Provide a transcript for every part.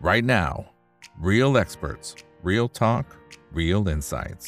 right now. Real experts, real talk, real insights.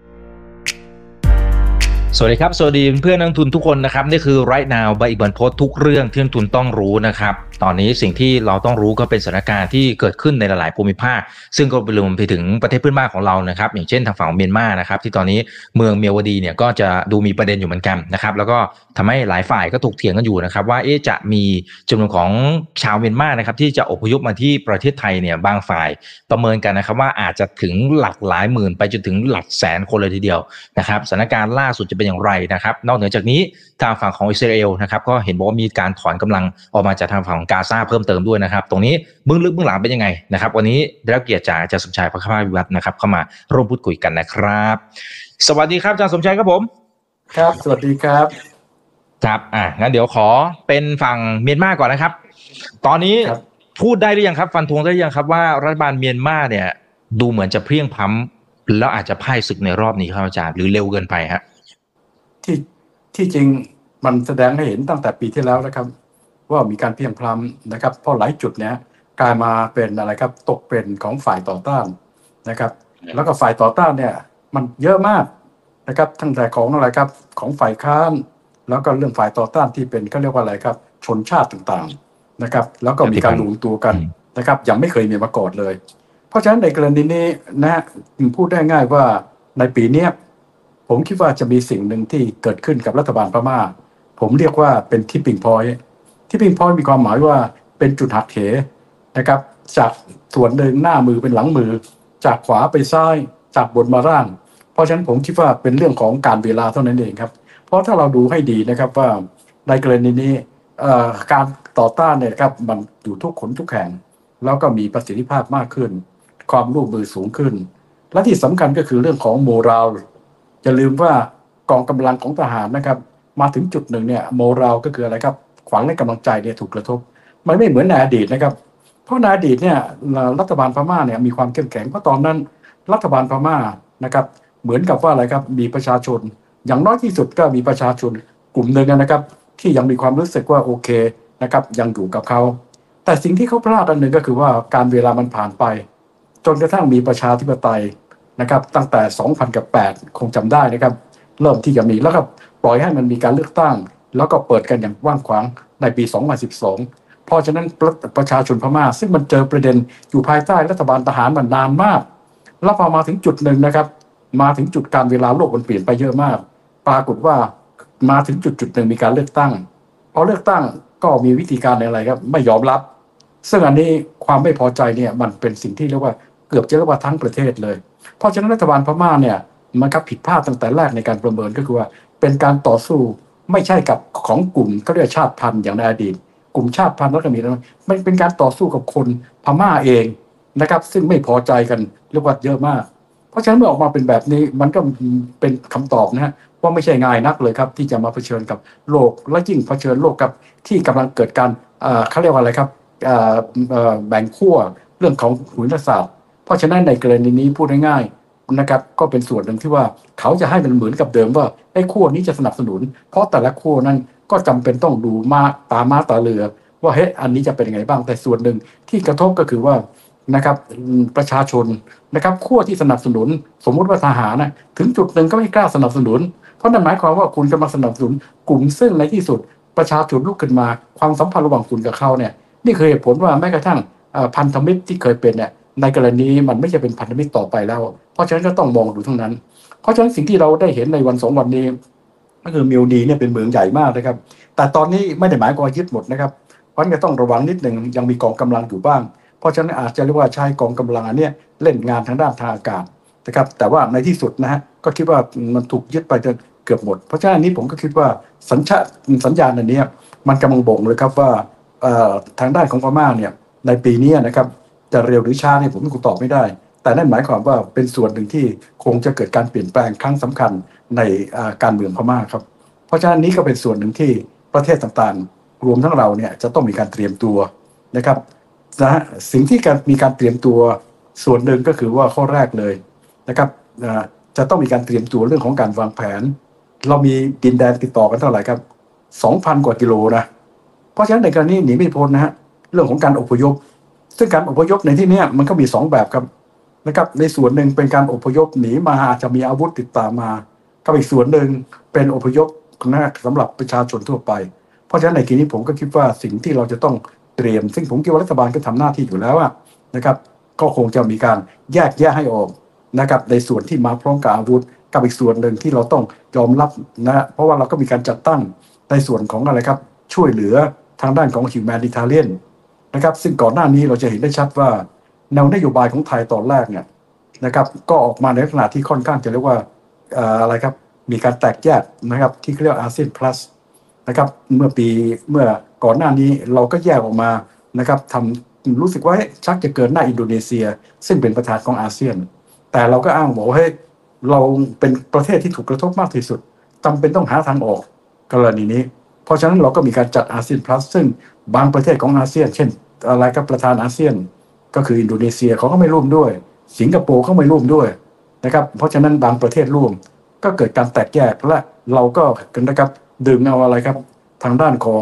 สวัสดีครับสวัสดีเพื่อนนักลงทุนทุกคนนะครับนี่คือ Right Now ใบอีกบรรพตทุกเรื่องที่นักลงทุนต้องรู้นะครับตอนนี้สิ่งที่เราต้องรู้ก็เป็นสถานการณ์ที่เกิดขึ้นในหลายๆภูมิภาคซึ่งก็รวมไปถึงประเทศเพื่อนบ้านของเรานะครับอย่างเช่นทางฝั่งเมียนมานะครับที่ตอนนี้เมืองเมียวดีเนี่ยก็จะดูมีประเด็นอยู่เหมือนกันนะครับแล้วก็ทำให้หลายฝ่ายก็ถกเถียงกันอยู่นะครับว่าจะมีจำนวนของชาวเมียนมานะครับที่จะอพยพมาที่ประเทศไทยเนี่ยบางฝ่ายประเมินกันนะครับว่าอาจจะถึงหลักหลายหมื่นไปจนถึงหลักแสนคนเลยทีเดียวนะครับสถานการณ์ล่าสุดจะเป็นอย่างไรนะครับนอกเหนือจากนี้ทางฝั่งของอิสราเอลนะครับก็เห็นบอกว่ามีการถอนกำลังออกมาจากทางฝั่งของกาซาเพิ่มเติมด้วยนะครับตรงนี้เบื้องลึกเบื้องหลังเป็นยังไงนะครับวันนี้ได้รับเกียรติจากอาจารย์สมชาย ภคภาควิวัฒน์นะครับเข้ามาร่วมพูดคุยกันนะครับสวัสดีครับอาจารย์สมชายครับผมครับสวัสดีครับครับงั้นเดี๋ยวขอเป็นฝั่งเมียนมาก่อนนะครับตอนนี้พูดได้หรือยังครับฟันธงได้หรือยังครับว่ารัฐบาลเมียนมาเนี่ยดูเหมือนจะเพลียงพล้ำแล้วอาจจะพ่ายศึกในรอบนี้ครับอาจารย์หรือเร็วเกินไปฮะที่จริงมันแสดงให้เห็นตั้งแต่ปีที่แล้วนะครับว่ามีการเพลียงพล้ำนะครับเพราะหลายจุดเนี้ยกลายมาเป็นอะไรครับตกเป็นของฝ่ายต่อต้านนะครับแล้วก็ฝ่ายต่อต้านเนี่ยมันเยอะมากนะครับทั้งแต่ของอะไรครับของฝ่ายค้านแล้วก็เรื่องฝ่ายต่อต้านที่เป็นเขาเรียกว่าอะไรครับชนชาติต่างๆนะครับแล้วก็มีการรวมตัวกันนะครับยังไม่เคยมีมาก่อนเลยเพราะฉะนั้นในกรณีนี้นะพูดได้ง่ายว่าในปีนี้ผมคิดว่าจะมีสิ่งหนึ่งที่เกิดขึ้นกับรัฐบาลพม่าผมเรียกว่าเป็น tipping point tipping point มีความหมายว่าเป็นจุดหักเหนะครับจากส่วนหนึ่งหน้ามือเป็นหลังมือจากขวาไปซ้ายจากบนมาล่างเพราะฉะนั้นผมคิดว่าเป็นเรื่องของการเวลาเท่านั้นเองครับเพราะถ้าเราดูให้ดีนะครับว่าในกรณีนี้การต่อต้านเนี่ยครับมันอยู่ทุกขนทุกแห่งแล้วก็มีประสิทธิภาพมากขึ้นความร่วมมือสูงขึ้นและที่สำคัญก็คือเรื่องของโมรัลอย่าลืมว่ากองกำลังของทหารนะครับมาถึงจุดหนึ่งเนี่ยโมรัลก็คืออะไรครับขวัญและกำลังใจเนี่ยถูกกระทบมันไม่เหมือนในอดีตนะครับเพราะในอดีตเนี่ยรัฐบาลพม่าเนี่ยมีความเข้มแข็งเพราะตอนนั้นรัฐบาลพม่านะครับเหมือนกับว่าอะไรครับมีประชาชนอย่างน้อยที่สุดก็มีประชาชนกลุ่มหนึ่งนะครับที่ยังมีความรู้สึกว่าโอเคนะครับยังอยู่กับเขาแต่สิ่งที่เขาพลาดอันหนึ่งก็คือว่าการเวลามันผ่านไปจนกระทั่งมีประชาธิปไตยนะครับตั้งแต่2008คงจำได้นะครับเริ่มที่จะมีแล้วก็ปล่อยให้มันมีการเลือกตั้งแล้วก็เปิดกันอย่างกว้างขวางในปี2012เพราะฉะนั้นประชาชนพม่าซึ่งมันเจอประเด็นอยู่ภายใต้รัฐบาลทหารมันนานมากแล้วพอมาถึงจุดหนึ่งนะครับมาถึงจุดการเวลาโลกมันเปลี่ยนไปเยอะมากปรากฏว่ามาถึงจุดหนึ่งมีการเลือกตั้งพอเลือกตั้งก็มีวิธีการอะไรครับไม่ยอมรับซึ่งอันนี้ความไม่พอใจเนี่ยมันเป็นสิ่งที่เรียกว่าเกือบจะเรียกว่าทั้งประเทศเลยเพราะฉะนั้นรัฐบาลพม่าเนี่ยมันก็ผิดพลาดตั้งแต่แรกในการประเมินก็คือว่าเป็นการต่อสู้ไม่ใช่กับของกลุ่มเขาเรียกชาติพันธุ์อย่างในอดีตกลุ่มชาติพันธุ์แล้วก็มีมันเป็นการต่อสู้กับคนพม่าเองนะครับซึ่งไม่พอใจกันเรียกว่าเยอะมากเพราะฉะนั้นเมื่อออกมาเป็นแบบนี้มันก็เป็นคำตอบนะฮะว่าไม่ใช่ง่ายนักเลยครับที่จะมาเผชิญกับโลกและยิ่งเผชิญโลกกับที่กำลังเกิดการเขาเรียกว่าอะไรครับแบ่งขั้วเรื่องของภูมิศาสตร์เพราะฉะนั้นในกรณีนี้พูดง่ายๆนะครับก็เป็นส่วนหนึ่งที่ว่าเขาจะให้มันเหมือนกับเดิมว่าไอ้ขั้วนี้จะสนับสนุนเพราะแต่ละขั้วนั้นก็จำเป็นต้องดูมาตาเรือว่าเฮ้ยอันนี้จะเป็นยังไงบ้างแต่ส่วนหนึ่งที่กระทบก็คือว่านะครับประชาชนนะครับขั้วที่สนับสนุนสมมุติว่าทหารนะถึงจุดหนึ่งก็ไม่กล้าสนับสนุนเพราะนั่นหมายความว่าคุณกำลังสนับสนุนกลุ่มซึ่งในที่สุดประชาชนลุกขึ้นมาความสัมพันธ์ระหว่างคุณกับเขาเนี่ยนี่คือเหตุผลว่าแม้กระทั่งพันธมิตรที่เคยเป็นเนี่ยในกรณีมันไม่ใช่เป็นพันธมิตรต่อไปแล้วเพราะฉะนั้นก็ต้องมองดูทั้งนั้นเพราะฉะนั้นสิ่งที่เราได้เห็นในวัน2 วันนี้ก็คือมิวดีเนี่ยเป็นเมืองใหญ่มากนะครับแต่ตอนนี้ไม่ได้หมายความว่ายึดหมดนะครับเพราะงั้นก็ต้องระวังนิดหนึ่งยังมีกองกำลังอยู่บ้างเพราะฉะนั้นอาจจะเรียกว่าใช้กองกำลังอันนี้เล่นงานทางด้านทางอากาศนะครับแต่ว่าในที่สุดนะฮะก็คิดว่ามันถูกยึดไปจนเกือบหมดเพราะฉะนั้นอันนี้ผมก็คิดว่าสัญญาณอันนี้มันกำลังบ่งเลยครับว่าทางด้านของพม่าเนี่ยในปีนี้นะครับจะเร็วหรือช้าเนี่ยผมคงตอบไม่ได้แต่นั่นหมายความว่าเป็นส่วนหนึ่งที่คงจะเกิดการเปลี่ยนแปลงครั้งสำคัญในการเมืองพม่าครับเพราะฉะนั้นนี้ก็เป็นส่วนหนึ่งที่ประเทศต่างๆรวมทั้งเราเนี่ยจะต้องมีการเตรียมตัวนะครับนะสิ่งที่มีการเตรียมตัวส่วนหนึ่งก็คือว่าข้อแรกเลยนะครับจะต้องมีการเตรียมตัวเรื่องของการวางแผนเรามีดินแดนติดต่อกันเท่าไหร่ครับ 2,000 กว่ากิโลนะเพราะฉะนั้นในกรณีหนีไม่พ้นนะฮะเรื่องของการอพยพซึ่งการอพยพในที่นี้มันก็มี2แบบครับนะครับในส่วนหนึ่งเป็นการอพยพหนีมาอาจจะมีอาวุธติดตามมากับอีกส่วนหนึ่งเป็นอพยพสำหรับประชาชนทั่วไปเพราะฉะนั้นในที่นี้ผมก็คิดว่าสิ่งที่เราจะต้องเตรียมซึ่งผมคิดว่ารัฐบาลก็ทำหน้าที่อยู่แล้วนะครับก็คงจะมีการแยกแยะให้ออกนะครับในส่วนที่มาพร้อมกับอาวุธกับอีกส่วนหนึ่งที่เราต้องยอมรับนะเพราะว่าเราก็มีการจัดตั้งในส่วนของอะไรครับช่วยเหลือทางด้านของ humanitarian นะครับซึ่งก่อนหน้านี้เราจะเห็นได้ชัดว่าแนวนโยบายของไทยตอนแรกเนี่ยนะครับก็ออกมาในลักษณะที่ค่อนข้างจะเรียกว่าอะไรครับมีการแตกแยกนะครับที่เรียกอาเซียน plus นะครับเมื่อก่อนหน้านี้เราก็แยกออกมานะครับทำรู้สึกว่าชักจะเกินหน้าอินโดนีเซียซึ่งเป็นประธานของอาเซียนแต่เราก็อ้างบอกว่าเราเป็นประเทศที่ถูกกระทบมากที่สุดจำเป็นต้องหาทางออกกรณีนี้เพราะฉะนั้นเราก็มีการจัดอาเซียน plus ซึ่งบางประเทศของอาเซียนเช่นอะไรครับประธานอาเซียนก็คืออินโดนีเซียเขาก็ไม่ร่วมด้วยสิงคโปร์เขาไม่ร่วมด้วยนะครับเพราะฉะนั้นบางประเทศร่วมก็เกิดการแตกแยกและเราก็นะครับดึงเอาอะไรครับทางด้านของ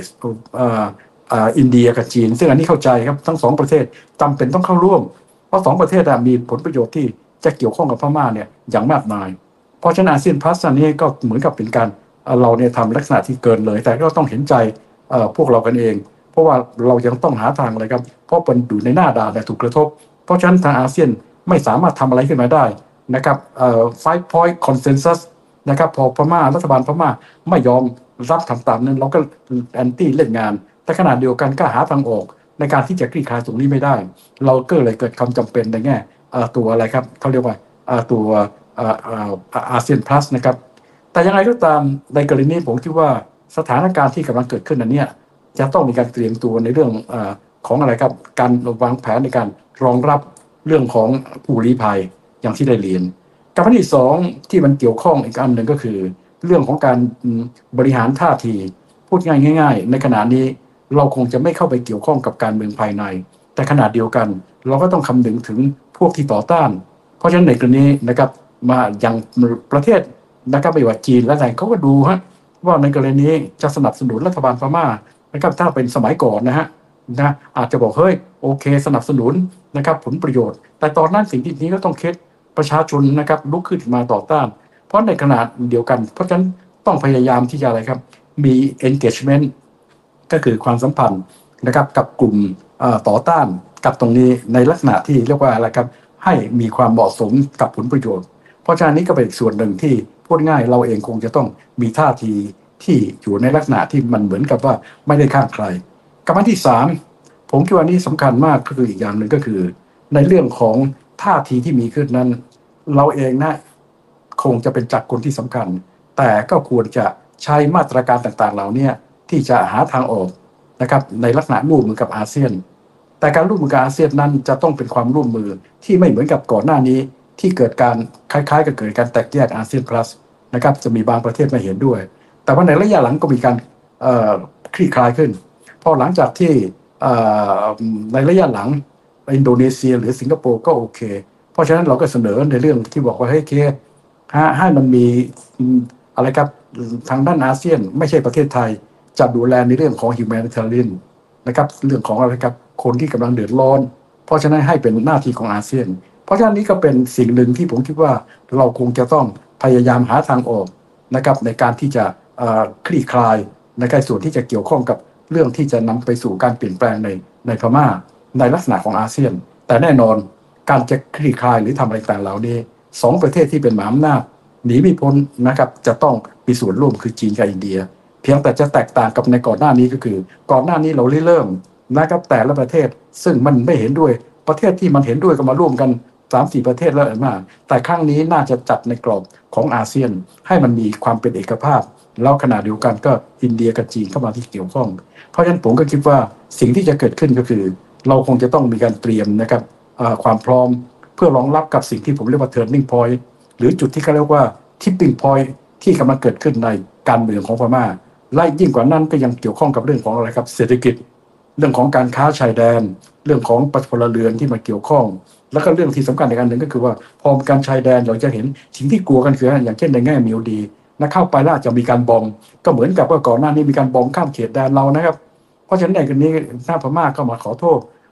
อินเดียกับจีนซึ่งอันนี้เข้าใจครับทั้ง2ประเทศจำเป็นต้องเข้าร่วมเพราะ2ประเทศมีผลประโยชน์ที่จะเกี่ยวข้องกับพม่าเนี่ยอย่างมากมายเพราะฉะนั้นอาเซียนพลัสอันนี้ก็เหมือนกับเป็นการเราเนี่ยทำลักษณะที่เกินเลยแต่ก็ต้องเห็นใจพวกเรากันเองเพราะว่าเรายังต้องหาทางอะไรครับเพราะมันอยู่ในหน้าด่านถูกกระทบเพราะฉะนั้นทางอาเซียนไม่สามารถทำอะไรขึ้นมาได้นะครับfive point consensus นะครับพอพม่ารัฐบาลพม่าไม่ยอมรับทำตามนั้นเราก็แอนตี้เล่นงานแต่ขณะเดียวกันก็หาทางออกในการที่จะคลี่คลายตรงนี้ไม่ได้เราก็เลยเกิดความจำเป็นในแง่ตัวอะไรครับเขาเรียกว่าตัวอาเซียนพลัสนะครับแต่ยังไงก็ตามในกรณีนี้ผมคิดว่าสถานการณ์ที่กำลังเกิดขึ้นอันนี้จะต้องมีการเตรียมตัวในเรื่องของอะไรครับการวางแผนในการรองรับเรื่องของผู้ลี้ภัยอย่างที่ได้เรียนกับอันที่2ที่มันเกี่ยวข้องอีกอันหนึ่งก็คือเรื่องของการบริหารท่าทีพูดง่ายๆในขณะนี้เราคงจะไม่เข้าไปเกี่ยวข้องกับการเมืองภายในแต่ขณะเดียวกันเราก็ต้องคำนึงถึงพวกที่ต่อต้านเพราะฉะนั้นในกรณีนะครับมาอย่างประเทศนะครับไม่ว่าจีนและอะไรเขาก็ดูว่าในกรณีนี้จะสนับสนุนรัฐบาลพม่านะครับถ้าเป็นสมัยก่อนนะอาจจะบอกเฮ้ยโอเคสนับสนุนนะครับผลประโยชน์แต่ตอนนั้นสิ่งที่นี้ก็ต้องคิดประชาชนนะครับลุกขึ้นมาต่อต้านเพราะในขณะเดียวกันเพราะฉะนั้นต้องพยายามที่จะอะไรครับมี engagement ก็คือความสัมพันธ์นะครับกับกลุ่มต่อต้านกับตรงนี้ในลักษณะที่เรียกว่าอะไรครับให้มีความเหมาะสมกับผลประโยชน์เพราะฉะนั้นนี้ก็เป็นส่วนหนึ่งที่พูดง่ายเราเองคงจะต้องมีท่าทีที่อยู่ในลักษณะที่มันเหมือนกับว่าไม่ได้ข้างใครกับอันที่3ผมคิดว่านี้สำคัญมากก็คืออีกอย่างหนึ่งก็คือในเรื่องของท่าทีที่มีขึ้นนั้นเราเองคงจะเป็นจักรคนที่สำคัญแต่ก็ควรจะใช้มาตรการต่างๆเหล่านี้ที่จะหาทางออกนะครับในลักษณะร่วมมือกับอาเซียนแต่การร่วมมือกับอาเซียนนั้นจะต้องเป็นความร่วมมือที่ไม่เหมือนกับก่อนหน้านี้ที่เกิดการคล้ายๆกับเกิดการแตกแยกอาเซียน plus นะครับจะมีบางประเทศไม่เห็นด้วยแต่ว่าในระยะหลังก็มีการคลี่คลายขึ้นพอหลังจากที่ในระยะหลังอินโดนีเซียหรือสิงคโปร์ก็โอเคเพราะฉะนั้นเราก็เสนอในเรื่องที่บอกว่าให้มันมีอะไรครับทางด้านอาเซียนไม่ใช่ประเทศไทยจะดูแลในเรื่องของ humanitarian นะครับเรื่องของอะไรครับคนที่กำลังเดือดร้อนเพราะฉะนั้นให้เป็นหน้าที่ของอาเซียนเพราะฉะนั้นนี้ก็เป็นสิ่งหนึ่งที่ผมคิดว่าเราคงจะต้องพยายามหาทางออกนะครับในการที่จะคลี่คลายในการส่วนที่จะเกี่ยวข้องกับเรื่องที่จะนำไปสู่การเปลี่ยนแปลงในพม่าในลักษณะของอาเซียนแต่แน่นอนการจะคลี่คลายหรือทำอะไรต่างเหล่านี้2ประเทศที่เป็นมหาอำนาจหนีไม่พ้นนะครับจะต้องมีส่วนร่วมคือจีนกับอินเดียเพียงแต่จะแตกต่างกับในก่อนหน้านี้ก็คือก่อนหน้านี้เราเริ่มนะครับแต่ละประเทศซึ่งมันไม่เห็นด้วยประเทศที่มันเห็นด้วยก็มาร่วมกัน 3-4 ประเทศแล้วมากแต่ครั้งนี้น่าจะจัดในกรอบของอาเซียนให้มันมีความเป็นเอกภาพแล้วขณะเดียวกันก็อินเดียกับจีนเข้ามาที่เกี่ยวข้องเพราะฉะนั้นผมก็คิดว่าสิ่งที่จะเกิดขึ้นก็คือเราคงจะต้องมีการเตรียมนะครับความพร้อมเพื่อรองรับกับสิ่งที่ผมเรียกว่า turning point หรือจุดที่เขาเรียกว่า tipping point ที่กำลังเกิดขึ้นในการเมืองของพม่าและยิ่งกว่านั้นก็ยังเกี่ยวข้องกับเรื่องของอะไรครับเศรษฐกิจเรื่องของการค้าชายแดนเรื่องของพลเรือนที่มาเกี่ยวข้องแล้วก็เรื่องที่สำคัญอีกอันหนึ่งก็คือว่าพอการชายแดนเราจะเห็นสิ่งที่กลัวกันคืออย่างเช่นในแง่มิวดีนะเข้าไปแล้วอาจจะมีการบอมก็เหมือนกับว่าก่อนหน้านี้มีการบอมข้ามเขตแดนเรานะครับเพราะฉะนั้นในกรณีหน้าพม่าก็มาขอโทษ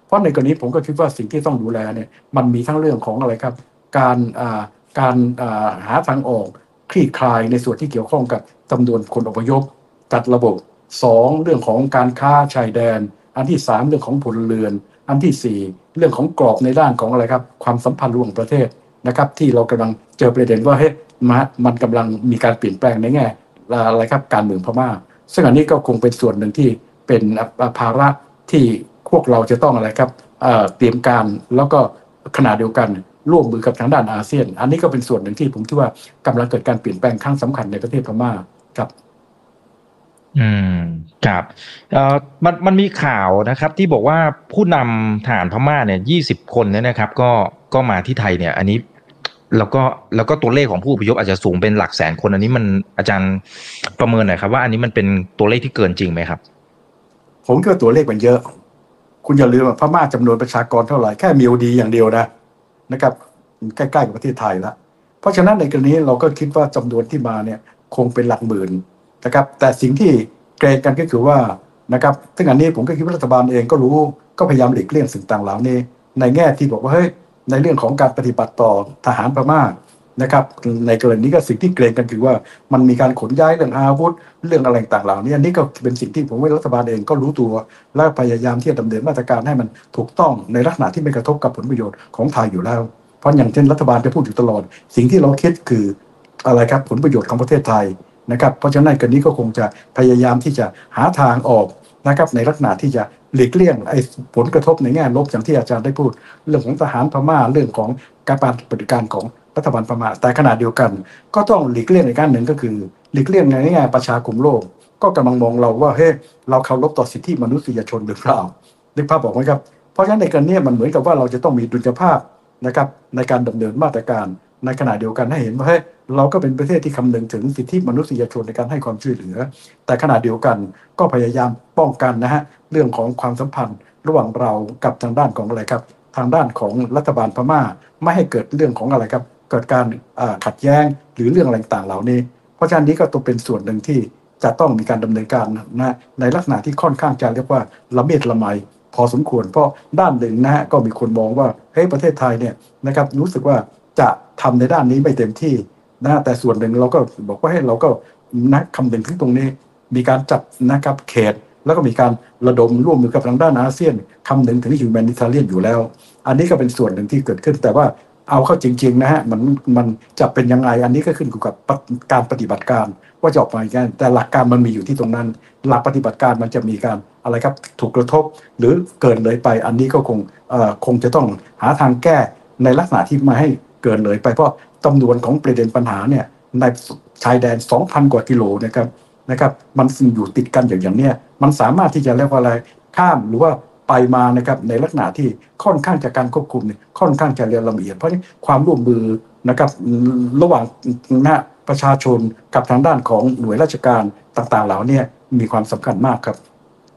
เพราะในกรณีผมก็คิดว่าสิ่งที่ต้องดูแลเนี่ยมันมีทั้งเรื่องของอะไรครับการหาทางออกคลี่คลายในส่วนที่เกี่ยวข้องกับจำนวนคนอพยพจัดระบบ2เรื่องของการค้าชายแดนอันที่3เรื่องของพลเรือนอันที่4เรื่องของกรอบในด้านของอะไรครับความสัมพันธ์ระหว่างประเทศนะครับที่เรากำลังเจอประเด็นว่าเฮ้ยมันกำลังมีการเปลี่ยนแปลงในแง่อะไรครับการเมืองพม่าซึ่งอันนี้ก็คงเป็นส่วนหนึ่งที่เป็นภาระที่พวกเราจะต้องอะไรครับเตรียมการแล้วก็ขณะเดียวกันร่วมมือกับทางด้านอาเซียนอันนี้ก็เป็นส่วนหนึ่งที่ผมคิดว่ากำลังเกิดการเปลี่ยนแปลงครั้งสำคัญในประเทศพม่าครับอืมครับมันมีข่าวนะครับที่บอกว่าผู้นำทหารพม่าเนี่ย20 คนเนี่ยนะครับก็มาที่ไทยเนี่ยอันนี้แล้วก็ตัวเลขของผู้อพยพอาจจะสูงเป็นหลักแสนคนอันนี้มันอาจารย์ประเมินหน่อยครับว่าอันนี้มันเป็นตัวเลขที่เกินจริงไหมครับผมคิดว่าตัวเลขมันเยอะคุณอย่าลืมว่าพม่าจำนวนประชากรเท่าไหร่แค่มีโอดีอย่างเดียวนะครับใกล้ๆกับประเทศไทยแล้วเพราะฉะนั้นในกรณีเราก็คิดว่าจำนวนที่มาเนี่ยคงเป็นหลักหมื่นนะครับแต่สิ่งที่เกรงกันก็คือว่านะครับซึ่งอันนี้ผมก็คิดว่ารัฐบาลเองก็รู้ก็พยายามหลีกเลี่ยงสิ่งต่างเหล่านี้ในแง่ที่บอกว่าเฮ้ยในเรื่องของการปฏิบัติต่อทหารพม่านะครับในกรณีก็สิ่งที่เกรงกันคือว่ามันมีการขนย้ายเรื่องอาวุธเรื่องอะไรต่างเหล่านี้อันนี้ก็เป็นสิ่งที่ผมว่ารัฐบาลเองก็รู้ตัวและพยายามที่จะดำเนินมาตรการให้มันถูกต้องในลักษณะที่ไม่กระทบกับผลประโยชน์ของไทยอยู่แล้วเพราะอย่างเช่นรัฐบาลจะพูดอยู่ตลอดสิ่งที่เราคิดคืออะไรครับผลประโยชน์ของประเทศไทยนะครับเพราะฉะนั้นกรณีก็คงจะพยายามที่จะหาทางออกนะครับในลักษณะที่จะหลีกเลี่ยงไอ้ผลกระทบในแง่ลบอย่างที่อาจารย์ได้พูดเรื่องของทหารพม่าเรื่องของการปฏิบัติการของรัฐบาลพม่าแต่ขณะเดียวกันก็ต้องหลีกเลี่ยงในการหนึ่งก็คือหลีกเลี่ยงในแง่ประชาคมโลกก็กำลังมองเราว่าเฮ้ยเราเคารพต่อสิทธิมนุษยชนหรือเปล่านึกภาพบอกไหมครับเพราะฉะนั้นในกรณีมันเหมือนกับว่าเราจะต้องมีดุลยภาพนะครับในการดำเนินมาตรการในขณะเดียวกันให้เห็นว่าเฮ้ยเราก็เป็นประเทศที่คำนึงถึงสิทธิมนุษยชนในการให้ความช่วยเหลือแต่ขณะเดียวกันก็พยายามป้องกันนะฮะเรื่องของความสัมพันธ์ระหว่างเรากับทางด้านของอะไรครับทางด้านของรัฐบาลพม่าไม่ให้เกิดเรื่องของอะไรครับเกิดการขัดแย้งหรือเรื่องอะไรต่างเหล่านี้เพราะฉะนั้นนี้ก็ต้องเป็นส่วนหนึ่งที่จะต้องมีการดำเนินการนะในลักษณะที่ค่อนข้างจะเรียกว่าละเมียดละไมพอสมควรเพราะด้านหนึ่งนะฮะก็มีคนมองว่าเฮ้ยประเทศไทยเนี่ยนะครับรู้สึกว่าจะทำในด้านนี้ไม่เต็มที่นะแต่ส่วนหนึ่งเราก็บอกว่าให้เราก็นะคำนึงถึงตรงนี้มีการจัดนะครับเขตแล้วก็มีการระดมร่วมมือกับทางด้านอาเซียนคำนึงถึงฮิวแมนิทาเรียนอยู่แล้วอันนี้ก็เป็นส่วนหนึ่งที่เกิดขึ้นแต่ว่าเอาเข้าจริงๆนะฮะมันจะเป็นยังไงอันนี้ก็ขึ้นอยู่กับการปฏิบัติการว่าจะออกมาอย่างไรแต่หลักการมันมีอยู่ที่ตรงนั้นหลักปฏิบัติการมันจะมีการอะไรครับถูกกระทบหรือเกินเลยไปอันนี้ก็คงจะต้องหาทางแก้ในลักษณะที่ไม่ให้เกินเลยไปเพราะจำนวนของประเด็นปัญหาเนี่ยในชายแดน 2,000 กว่ากิโลนะครับมันอยู่ติดกันอย่างเนี้ยมันสามารถที่จะเรียกว่าอะไรข้ามหรือว่าไปมานะครับในลักษณะที่ค่อนข้างจะการควบคุมเนี่ยค่อนข้างจะละเอียดเพราะความร่วมมือนะครับระหว่างประชาชนกับทางด้านของหน่วยราชการต่างๆเหล่านี้มีความสำคัญมากครับ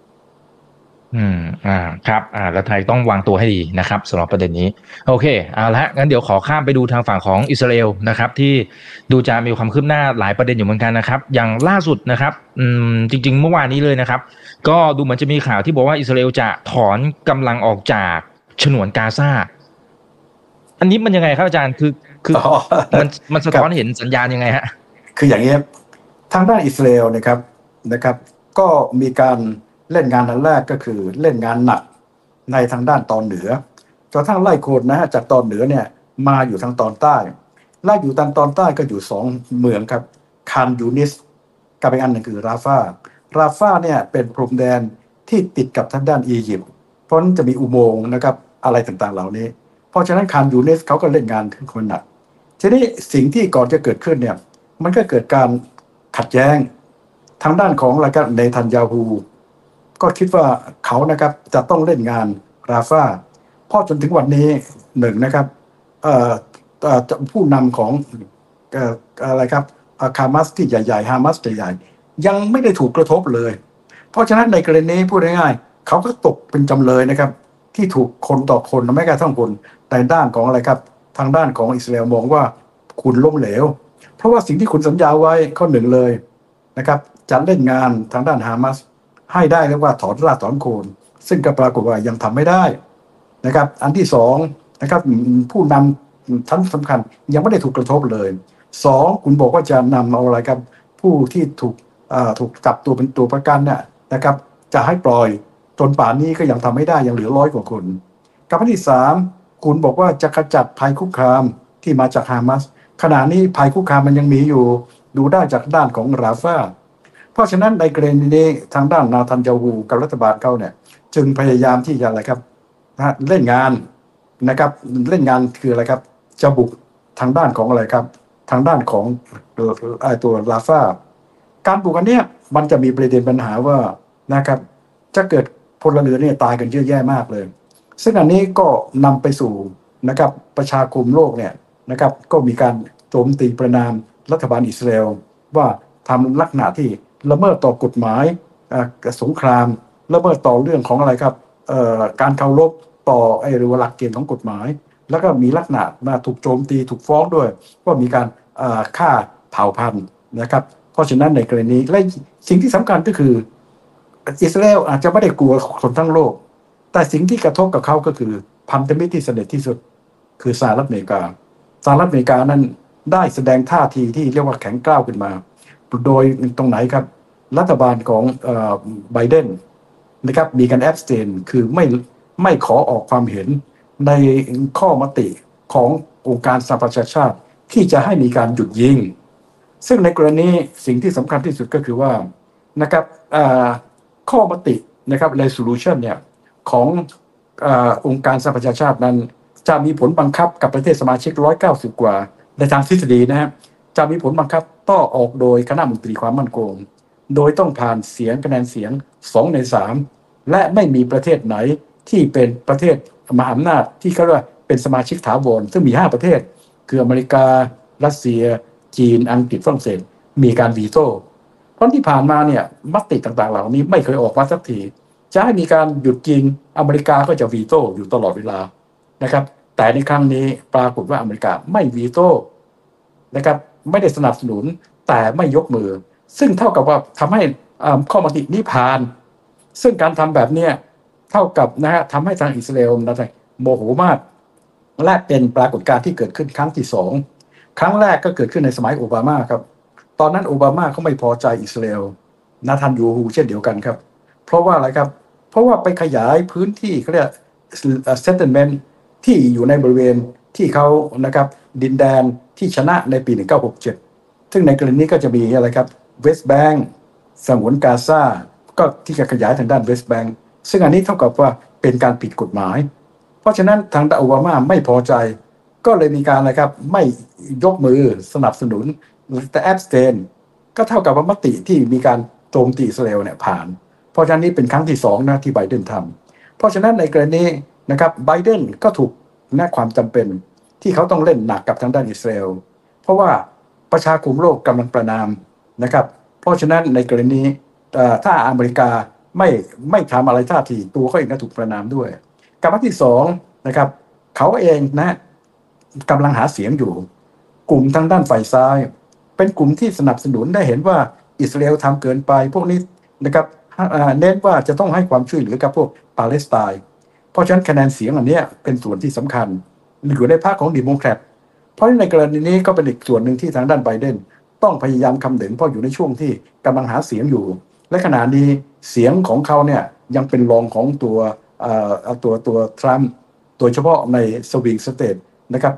ครับแล้วไทยต้องวางตัวให้ดีนะครับสำหรับประเด็นนี้โอเคเอาละงั้นเดี๋ยวขอข้ามไปดูทางฝั่งของอิสราเอลนะครับที่ดูจะมีความคืบหน้าหลายประเด็นอยู่เหมือนกันนะครับอย่างล่าสุดนะครับจริงๆเมื่อวานนี้เลยนะครับก็ดูเหมือนจะมีข่าวที่บอกว่าอิสราเอลจะถอนกำลังออกจากฉนวนกาซาอันนี้มันยังไงครับอาจารย์คือมันสะท้อนเห็นสัญญาณยังไงฮะคืออย่างนี้ทางด้านอิสราเอลนะครับก็มีการเล่นงานอันแรกก็คือเล่นงานหนักในทางด้านตอนเหนือจนทั้งไล่โคนนะฮะจากตอนเหนือเนี่ยมาอยู่ทางตอนใต้ไล่อยู่ทางตอนใต้ก็อยู่2เมืองครับคานยูนิสกับอีกอันหนึ่งคือราฟาเนี่ยเป็นพรมแดนที่ติดกับทางด้านอียิปต์เพราะนั้นจะมีอุโมงค์นะครับอะไรต่างๆเหล่านี้เพราะฉะนั้นคานยูนิสเขาก็เล่นงานคนหนักทีนี้สิ่งที่ก่อนจะเกิดขึ้นเนี่ยมันก็เกิดการขัดแย้งทางด้านของอะไรกันเนทันยาฮูก็คิดว่าเขานะครับจะต้องเล่นงานราฟาเพราะจนถึงวันนี้นะครับผู้นำของอะไรครับฮามาสที่ใหญ่ๆฮามาสใหญ่ๆยังไม่ได้ถูกกระทบเลยเพราะฉะนั้นในกรณีพูดง่ายๆเขาก็ตกเป็นจำเลยนะครับที่ถูกคนต่อคนไม่กระทั่งคนในด้านของอะไรครับทางด้านของอิสราเอลมองว่าคุณล้มเหลวเพราะว่าสิ่งที่คุณสัญญาไว้ข้อหนึ่งเลยนะครับจะเล่นงานทางด้านฮามาสให้ได้เรียกว่าถอนรากถอนโคนซึ่งก็ปรากฏว่ายังทำไม่ได้นะครับอันที่สองนะครับผู้นำชั้นสำคัญยังไม่ได้ถูกกระทบเลยสองคุณบอกว่าจะนำเอาอะไรครับผู้ที่ถูกจับตัวเป็นตัวประกันเนี่ยนะครับจะให้ปล่อยจนป่านนี้ก็ยังทำไม่ได้ยังเหลือ100 กว่าคนกับอันที่สามคุณบอกว่าจะขจัดภัยคุกคามที่มาจากฮามาสขณะนี้ภัยคุกคามมันยังมีอยู่ดูได้จากด้านของราฟาเพราะฉะนั้นในกรณีนี้ทางด้านนาทันยาฮูกับรัฐบาลเขาเนี่ยจึงพยายามที่จะอะไรครับเล่นงานนะครับเล่นงานคืออะไรครับจะบุกทางด้านของอะไรครับทางด้านของตัวราฟาการบุกอันเนี้ยมันจะมีประเด็นปัญหาว่านะครับจะเกิดพลเรือนเนี่ยตายกันเยอะแยะมากเลยซึ่งอันนี้ก็นำไปสู่นะครับประชาคมโลกเนี่ยนะครับก็มีการโจมตีประนามรัฐบาลอิสราเอลว่าทำลักษณะที่ละเมิดต่อกฎหมายสงครามละเมิดต่อเรื่องของอะไรครับการเคารพต่อหรือว่าหลักเกณฑ์ของกฎหมายแล้วก็มีลักษณะมาถูกโจมตีถูกฟ้องด้วยว่ามีการฆ่าเผ่าพันธุ์นะครับเพราะฉะนั้นในกรณีและสิ่งที่สำคัญก็คืออิสราเอลอาจจะไม่ได้กลัวคนทั้งโลกแต่สิ่งที่กระทบกับเขาก็คือพันธมิตรที่สนิทที่สุดคือสหรัฐอเมริกานั้นได้แสดงท่าทีที่เรียกว่าแข็งกร้าวขึ้นมาโดยตรงไหนครับรัฐบาลของไบเดนนะครับมีการแอบสเตนคือไม่ขอออกความเห็นในข้อมติขององค์การสหประชาชาติที่จะให้มีการหยุดยิงซึ่งในกรณีสิ่งที่สำคัญที่สุดก็คือว่านะครับข้อมตินะครับ resolution เนี่ยขององค์การสหประชาชาตินั้นจะมีผลบังคับกับประเทศสมาชิก190 กว่าในทางทฤษฎีนะครับจะมีผลบังคับต้องออกโดยคณะมนตรีความมั่นคงโดยต้องผ่านคะแนนเสียง2 ใน 3และไม่มีประเทศไหนที่เป็นประเทศมหาอำนาจที่เขาเรียกว่าเป็นสมาชิกถาวรซึ่งมี5 ประเทศคืออเมริการัสเซียจีนอังกฤษฝรั่งเศสมีการวีโต้เพราะที่ผ่านมาเนี่ยมติต่างๆเหล่านี้ไม่เคยออกมาสักทีจะให้มีการหยุดยิงอเมริกาก็จะวีโต้อยู่ตลอดเวลานะครับแต่ในครั้งนี้ปรากฏว่าอเมริกาไม่วีโต้นะครับไม่ได้สนับสนุนแต่ไม่ยกมือซึ่งเท่ากับว่าทำให้ข้อมตินี้ผ่านซึ่งการทำแบบนี้เท่ากับนะฮะทำให้ทางอิสราเอลนะโมโหมากและเป็นปรากฏการณ์ที่เกิดขึ้นครั้งที่2ครั้งแรกก็เกิดขึ้นในสมัยโอบามาครับตอนนั้นโอบามาเขาไม่พอใจอิสราเอลนาธานยูฮูเช่นเดียวกันครับเพราะว่าอะไรครับเพราะว่าไปขยายพื้นที่เขาเรียก settlement ที่อยู่ในบริเวณที่เขานะครับดินแดนที่ชนะในปี1967ซึ่งในกรณีนี้ก็จะมีอะไรครับเวสต์แบงก์สงวนกาซาก็ที่จะขยายทางด้านเวสต์แบงก์ซึ่งอันนี้เท่ากับว่าเป็นการผิดกฎหมายเพราะฉะนั้นทางโอบามาไม่พอใจก็เลยมีการอะไรครับไม่ยกมือสนับสนุนแต่แอบสเตนก็เท่ากับว่ามติที่มีการโจมตีอิสราเอลเนี่ยผ่านเพราะฉะนั้นนี้เป็นครั้งที่2นะที่ไบเดนทำเพราะฉะนั้นในกรณีนะครับไบเดนก็ถูกแน่ความจำเป็นที่เขาต้องเล่นหนักกับทางด้านอิสราเอลเพราะว่าประชาคมโลกกำลังประนามนะครับเพราะฉะนั้นในกรณีถ้าอเมริกาไม่ทำอะไรท่าทีตัวเขาเองก็ถูกประนามด้วยกับอันที่2นะครับเขาเองนะกำลังหาเสียงอยู่กลุ่มทางด้านฝ่ายซ้ายเป็นกลุ่มที่สนับสนุนได้เห็นว่าอิสราเอลทำเกินไปพวกนี้นะครับเน้นว่าจะต้องให้ความช่วยเหลือกับพวกปาเลสไตน์เพราะฉะนั้นคะแนนเสียงอันนี้เป็นส่วนที่สำคัญอยู่ในพรรคของดิโมแครตเพราะในกรณีนี้ก็เป็นอีกส่วนหนึ่งที่ทางด้านไบเดนต้องพยายามคำนึงเพราะอยู่ในช่วงที่กำลังหาเสียงอยู่และขณะนี้เสียงของเขาเนี่ยยังเป็นรองของตัวทรัมป์โดยเฉพาะในสวิงสเตทนะครับ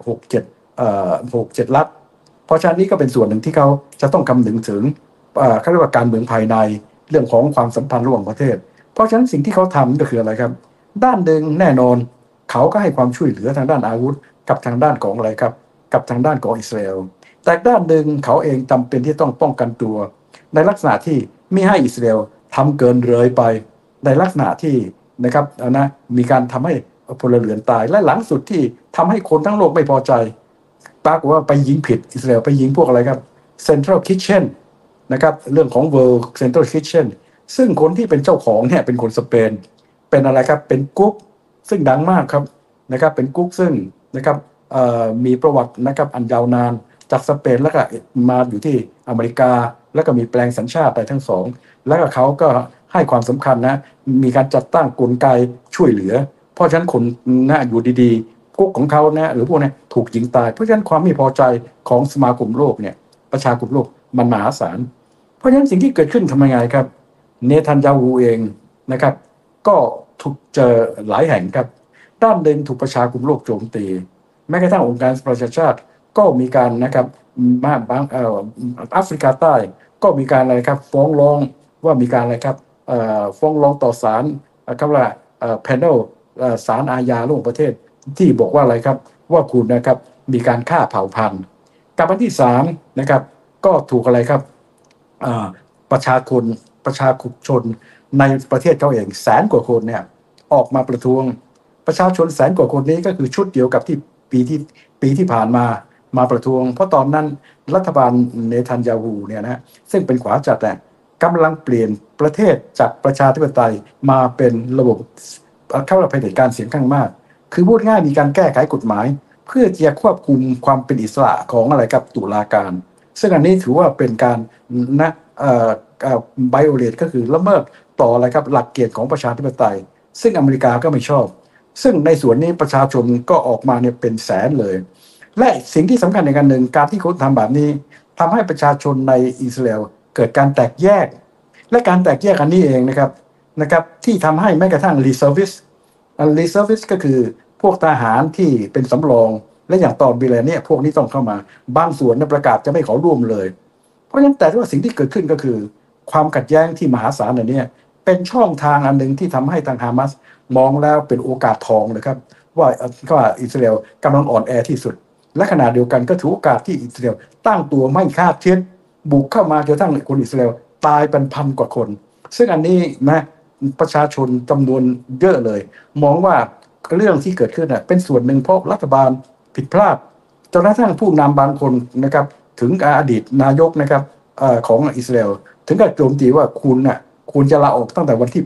6-7 รัฐเพราะฉะนั้นนี้ก็เป็นส่วนหนึ่งที่เขาจะต้องคำนึงถึงเขาเรียกว่าการเมืองภายในเรื่องของความสัมพันธ์ระหว่างประเทศเพราะฉะนั้นสิ่งที่เขาทำก็คืออะไรครับด้านหนึ่งแน่นอนเขาก็ให้ความช่วยเหลือทางด้านอาวุธกับทางด้านของอะไรครับกับทางด้านของอิสราเอลแต่ด้านหนึ่งเขาเองจำเป็นที่ต้องป้องกันตัวในลักษณะที่ไม่ให้อิสราเอลทำเกินเลยไปในลักษณะที่นะครับมีการทำให้พลเรือนตายและหลังสุดที่ทำให้คนทั้งโลกไม่พอใจปรากฏว่าไปยิงผิดอิสราเอลไปยิงพวกอะไรครับ Central Kitchen นะครับเรื่องของ World Central Kitchen ซึ่งคนที่เป็นเจ้าของเนี่ยเป็นคนสเปนเป็นอะไรครับเป็นกุ๊กซึ่งดังมากครับนะครับเป็นกุ๊กซึ่งนะครับมีประวัตินะครับอันยาวนานจากสเปนแล้วก็มาอยู่ที่อเมริกาแล้วก็มีแปลงสัญชาติไปทั้งสองแล้วก็เขาก็ให้ความสำคัญนะมีการจัดตั้งกลไกช่วยเหลือพราะฉะนั้นคนนะอยู่ดีๆกุ๊กของเขานะหรือพวกนี้ถูกยิงตายเพราะฉะนั้นความไม่พอใจของสมาคมโลกเนี่ยประชาคมโลกมันมหาศาลเพราะฉะนั้นสิ่งที่เกิดขึ้นทำยังไงครับเนทันยาฮูเองนะครับก็ถูกเจอหลายแห่งครับด้านหนึ่งถูกประชาคมโลกโจมตีแม้กระทั่งองค์การสหประชาชาติก็มีการนะครับมาบางแอฟริกาใต้ก็มีการอะไรครับฟ้องร้องว่ามีการอะไรครับฟ้องร้องต่อศาลคำว่าpanel ศาลอาญาระหว่างประเทศที่บอกว่าอะไรครับว่าคุณนะครับมีการฆ่าเผ่าพันธุ์กับอันที่3นะครับก็ถูกอะไรครับประชาชนในประเทศเขาเองแสนกว่าคนเนี่ยออกมาประท้วงประชาชนแสนกว่าคนนี้ก็คือชุดเดียวกับที่ปีที่ผ่านมาประท้วงเพราะตอนนั้นรัฐบาลเนทันยาฮูเนี่ยนะซึ่งเป็นขวาจัดเนี่ยกำลังเปลี่ยนประเทศจากประชาธิปไตยมาเป็นระบบเข้ารับเผด็จการเสียงข้างมากคือพูดง่ายมีการแก้ไขกฎหมายเพื่อจะควบคุมความเป็นอิสระของอะไรกับตุลาการซึ่งอันนี้ถือว่าเป็นการนะไบโอเลตก็คือละเมิดต่ออะไรครับหลักเกณฑ์ของประชาธิปไตยซึ่งอเมริกาก็ไม่ชอบซึ่งในส่วนนี้ประชาชนก็ออกมาเนี่ยเป็นแสนเลยและสิ่งที่สำคัญในการหนึ่งการที่เขาทำแบบนี้ทำให้ประชาชนในอิสราเอลเกิดการแตกแยกและการแตกแยกอันนี้เองนะครับที่ทำให้แม้กระทั่งรีเซอร์วิสก็คือพวกทหารที่เป็นสำรองและอย่างตอนเวลาเนี่ยพวกนี้ต้องเข้ามาบางส่วนในประกาศจะไม่ขอร่วมเลยเพราะฉะนั้นแต่ว่าสิ่งที่เกิดขึ้นก็คือความขัดแย้งที่มหาศาลอันนี้เป็นช่องทางอันหนึ่งที่ทำให้ทางฮามาสมองแล้วเป็นโอกาสทองเลยครับว่าอิสราเอลกำลังอ่อนแอที่สุดและขณะเดียวกันก็ถือโอกาสที่อิสราเอลตั้งตัวไม่คาดคิดบุกเข้ามาจนกระทั่งคนอิสราเอลตายเป็นพันกว่าคนซึ่งอันนี้นะประชาชนจำนวนเยอะเลยมองว่าเรื่องที่เกิดขึ้นเป็นส่วนหนึ่งเพราะรัฐบาลผิดพลาดจนกระทั่งผู้นำบางคนนะครับถึงอดีตนายกนะครับของอิสราเอลถึงกับโจมตีว่าคุณจะลาออกตั้งแต่วันที่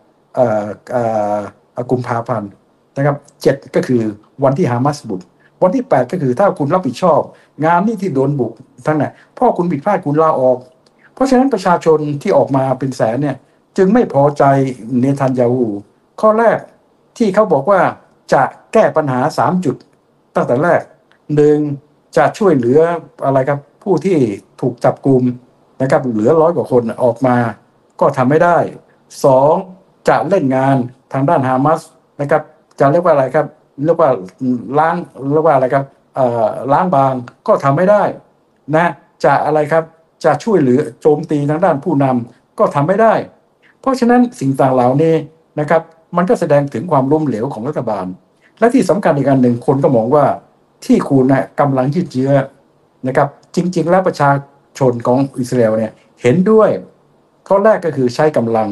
8กุมภาพันธ์นะครับ7ก็คือวันที่ฮามาสบุกวันที่8ก็คือถ้าคุณรับผิดชอบงานนี้ที่โดนบุกทั้งนั้นพ่อคุณผิดพลาดคุณลาออกเพราะฉะนั้นประชาชนที่ออกมาเป็นแสนเนี่ยจึงไม่พอใจเนทันยาฮูข้อแรกที่เขาบอกว่าจะแก้ปัญหา3จุดตั้งแต่แรก1จะช่วยเหลืออะไรครับผู้ที่ถูกจับกุมนะครับเหลือ100 กว่าคนออกมาก็ทำไม่ได้2จะเล่นงานทางด้านฮามาสนะครับจะเรียกว่าอะไรครับเรียกว่าอะไรครับล้างบางก็ทำไม่ได้นะจะอะไรครับจะช่วยเหลือโจมตีทางด้านผู้นำก็ทำไม่ได้เพราะฉะนั้นสิ่งต่างเหล่านี้นะครับมันก็แสดงถึงความล้มเหลวของรัฐบาลและที่สำคัญอีกอันหนึ่งคนก็มองว่าที่คุณกำลังยืดเยื้อนะครับจริงๆแล้วประชาชนของอิสราเอลเนี่ยเห็นด้วยข้อแรกก็คือใช้กำลัง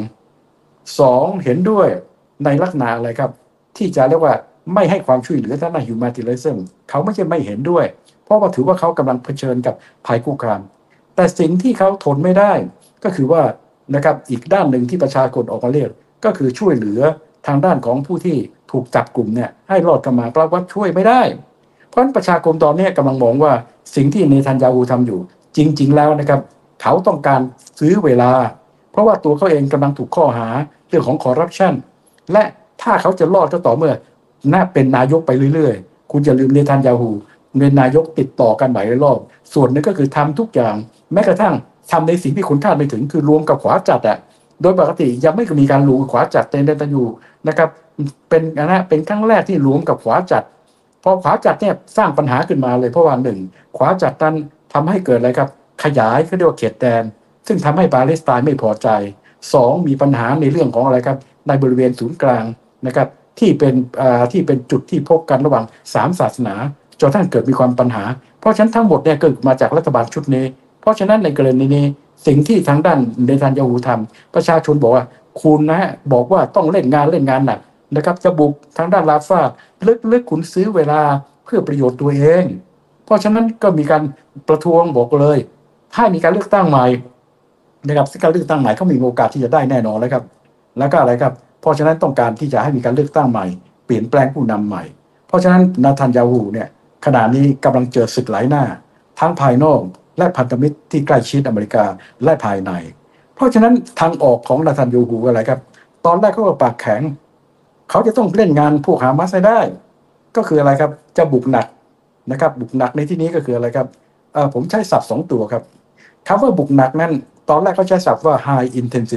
2เห็นด้วยในลักษณะอะไรครับที่จะเรียกว่าไม่ให้ความช่วยเหลือท่านฮิวแมนิเทเรียนเขาไม่ใช่ไม่เห็นด้วยเพราะว่าถือว่าเขากำลังเผชิญกับภัยคุกคามแต่สิ่งที่เขาทนไม่ได้ก็คือว่านะครับอีกด้านหนึ่งที่ประชาชนออกมาเรียกก็คือช่วยเหลือทางด้านของผู้ที่ถูกจับกลุ่มเนี่ยให้รอดกลับมาปรากฏว่าช่วยไม่ได้เพราะฉะนั้นประชาคมตอนนี้กำลังมองว่าสิ่งที่เนทันยาฮูทำอยู่จริงๆแล้วนะครับเขาต้องการซื้อเวลาเพราะว่าตัวเขาเองกำลังถูกข้อหาเรื่องของคอร์รัปชันและถ้าเขาจะรอดก็ต่อเมื่อเป็นนายกไปเรื่อยๆคุณอย่าลืมเนทันยาฮูเป็นนายกติดต่อกันหลายรอบส่วนนึงก็คือทำทุกอย่างแม้กระทั่งทำในสิ่งที่คุณคาดไม่ถึงคือรวมกับขวาจัดโดยปกติยังไม่เคยมีการรวมขวาจัดในเนทันยาฮูนะครับเป็นครั้งแรกที่รวมกับขวาจัดพอขวาจัดเนี่ยสร้างปัญหาขึ้นมาเลยเพราะว่า1ขวาจัดนั้นทำให้เกิดอะไรครับขยายเขาเรียกว่าเขตแดนซึ่งทำให้ปาเลสไตน์ไม่พอใจ2มีปัญหาในเรื่องของอะไรครับในบริเวณศูนย์กลางนะครับที่เป็นจุดที่พบกันระหว่าง3ศาสนาจนทั้งเกิดมีความปัญหาเพราะฉะนั้นทั้งหมดเนี่ยเกิดมาจากรัฐบาลชุดนี้เพราะฉะนั้นในกรณีนี้สิ่งที่ทางด้านเนทันยาฮูทำประชาชนบอกว่าคุณบอกว่าต้องเล่นงานหนักนะครับจะบุกทางด้านลาฟาลึกๆคุณซื้อเวลาเพื่อประโยชน์ตัวเองเพราะฉะนั้นก็มีการประท้วงบอกเลยให้มีการเลือกตั้งใหม่นะครับการเลือกตั้งใหม่เขามีโอกาสที่จะได้แน่นอนแล้วครับแล้วก็อะไรครับเพราะฉะนั้นต้องการที่จะให้มีการเลือกตั้งใหม่เปลี่ยนแปลงผู้นำใหม่เพราะฉะนั้นเนทันยาฮูเนี่ยขณะนี้กำลังเจอศึกหลายหน้าทั้งภายนอกและพันธมิตรที่ใกล้ชิดอเมริกาและภายในเพราะฉะนั้นทางออกของเนทันยาฮูอะไรครับตอนแรกเขาก็ปากแข็งเขาจะต้องเล่นงานพวกฮามาสให้ได้ก็คืออะไรครับจะบุกหนักนะครับบุกหนักในที่นี้ก็คืออะไรครับผมใช้ศัพท์2ตัวครับคำว่าบุกหนักนั้นตอนแรกเขาใช้ศัพท์ว่า high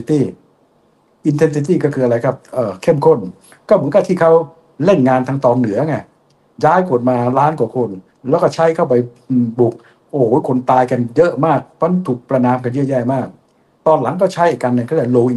intensity ก็คืออะไรครับเข้มข้นก็เหมือนกับที่เขาเล่นงานทางตอนเหนือไงย้ายคนมาล้านกว่าคนแล้วก็ใช้เข้าไปบุกโอ้โหคนตายกันเยอะมากเพราะถูกประณามกันเยอะแยะมากตอนหลังก็ใช้กันเนี่ยก็เรียก low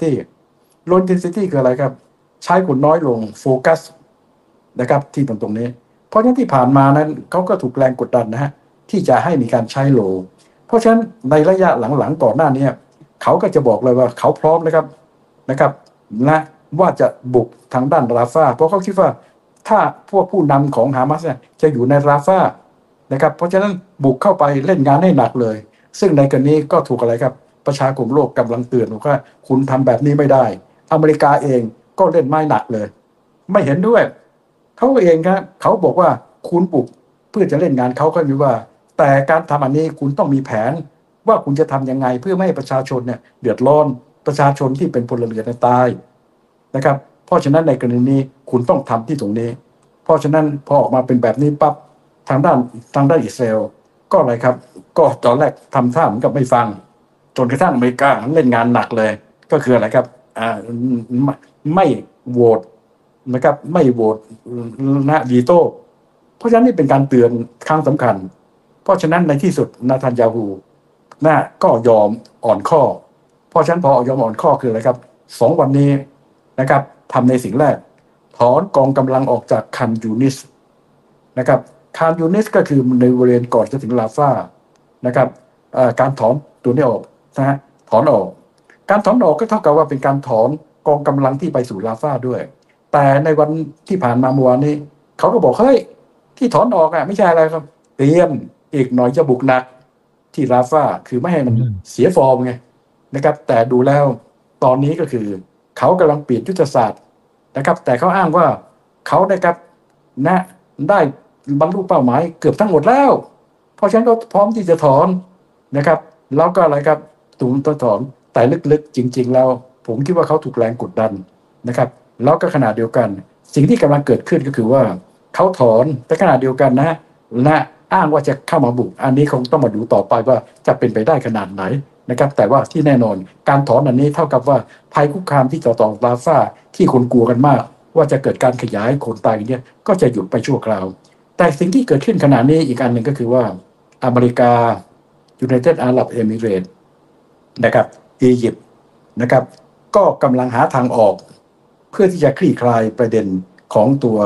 intensity คืออะไรครับใช้คนน้อยลงโฟกัสนะครับที่ตรงนี้เพราะฉะนั้นที่ผ่านมานั้นเขาก็ถูกแรงกดดันนะฮะที่จะให้มีการใช้โลเพราะฉะนั้นในระยะหลังๆก่อนหน้านี้เขาก็จะบอกเลยว่าเขาพร้อมนะครับนะว่าจะบุกทางด้านราฟาเพราะเขาคิดว่าถ้าพวกผู้นำของฮามาสเนี่ยจะอยู่ในราฟานะครับเพราะฉะนั้นบุกเข้าไปเล่นงานให้หนักเลยซึ่งในกรณีก็ถูกอะไรครับประชาคมโลกกำลังเตือนว่าคุณทำแบบนี้ไม่ได้อเมริกาเองก็เล่นไม้หนักเลยไม่เห็นด้วยเขาเองครับเขาบอกว่าคุณบุกเพื่อจะเล่นงานเขาก็มีว่าแต่การทำอันนี้คุณต้องมีแผนว่าคุณจะทำยังไงเพื่อไม่ให้ประชาชนเนี่ยเดือดร้อนประชาชนที่เป็นพลเรือนตายนะครับเพราะฉะนั้นในกรณีนี้คุณต้องทำที่ตรงนี้เพราะฉะนั้นพอออกมาเป็นแบบนี้ปั๊บทางด้านอิสราเอลก็อะไรครับก็ตอนแรกทำท่าเหมือนกับไม่ฟังจนกระทั่งอเมริกาเล่นงานหนักเลยก็คืออะไรครับไม่โหวตนะครับไม่โหวตวีโต้เพราะฉะนั้นนี่เป็นการเตือนครั้งสำคัญเพราะฉะนั้นในที่สุดนาธานยาฮูก็ยอมอ่อนข้อเพราะฉะนั้นพอยอมอ่อนข้อคืออะไรครับ2 วันนี้นะครับทำในสิ่งแรกถอนกองกำลังออกจากคันยูนิสนะครับคันยูนิสก็คือในบริเวณก่อนจะถึงราฟานะครับการถอนตัวนี้ออกนะฮะถอนออกการถอนออกก็เท่ากับว่าเป็นการถอนกองกำลังที่ไปสู่ราฟาด้วยแต่ในวันที่ผ่านมาเมื่อวานนี้เขาก็บอกเฮ้ยที่ถอนออกไม่ใช่อะไรครับเตรียมอีกหน่อยจะบุกหนักที่ราฟาคือไม่ให้มันเสียฟอร์มไงนะครับแต่ดูแล้วตอนนี้ก็คือเขากำลังเปลี่ยนยุทธศาสตร์นะครับแต่เขาอ้างว่าเขาได้บรรลุเป้าหมายเกือบทั้งหมดแล้วเพราะฉะนั้นก็พร้อมที่จะถอนนะครับแล้วก็อะไรครับตูนตัวถอนแต่ลึกๆจริงๆแล้วผมคิดว่าเขาถูกแรงกดดันนะครับแล้วก็ขณะเดียวกันสิ่งที่กำลังเกิดขึ้นก็คือว่าเขาถอนแต่ขณะเดียวกันอ้างว่าจะเข้ามาบุกอันนี้คงต้องมาดูต่อไปว่าจะเป็นไปได้ขนาดไหนนะครับแต่ว่าที่แน่นอนการถอนอันนี้เท่ากับว่าภัยคุกคามที่ต่อราฟาที่คนกลัวกันมากว่าจะเกิดการขยายคนตายเนี่ยก็จะหยุดไปชั่วคราวแต่สิ่งที่เกิดขึ้นขณะนี้อีกอันหนึ่งก็คือว่าอเมริกายูไนเต็ดอาหรับเอมิเรตส์นะครับอียิปต์นะครับก็กำลังหาทางออกเพื่อที่จะคลี่คลายประเด็นของ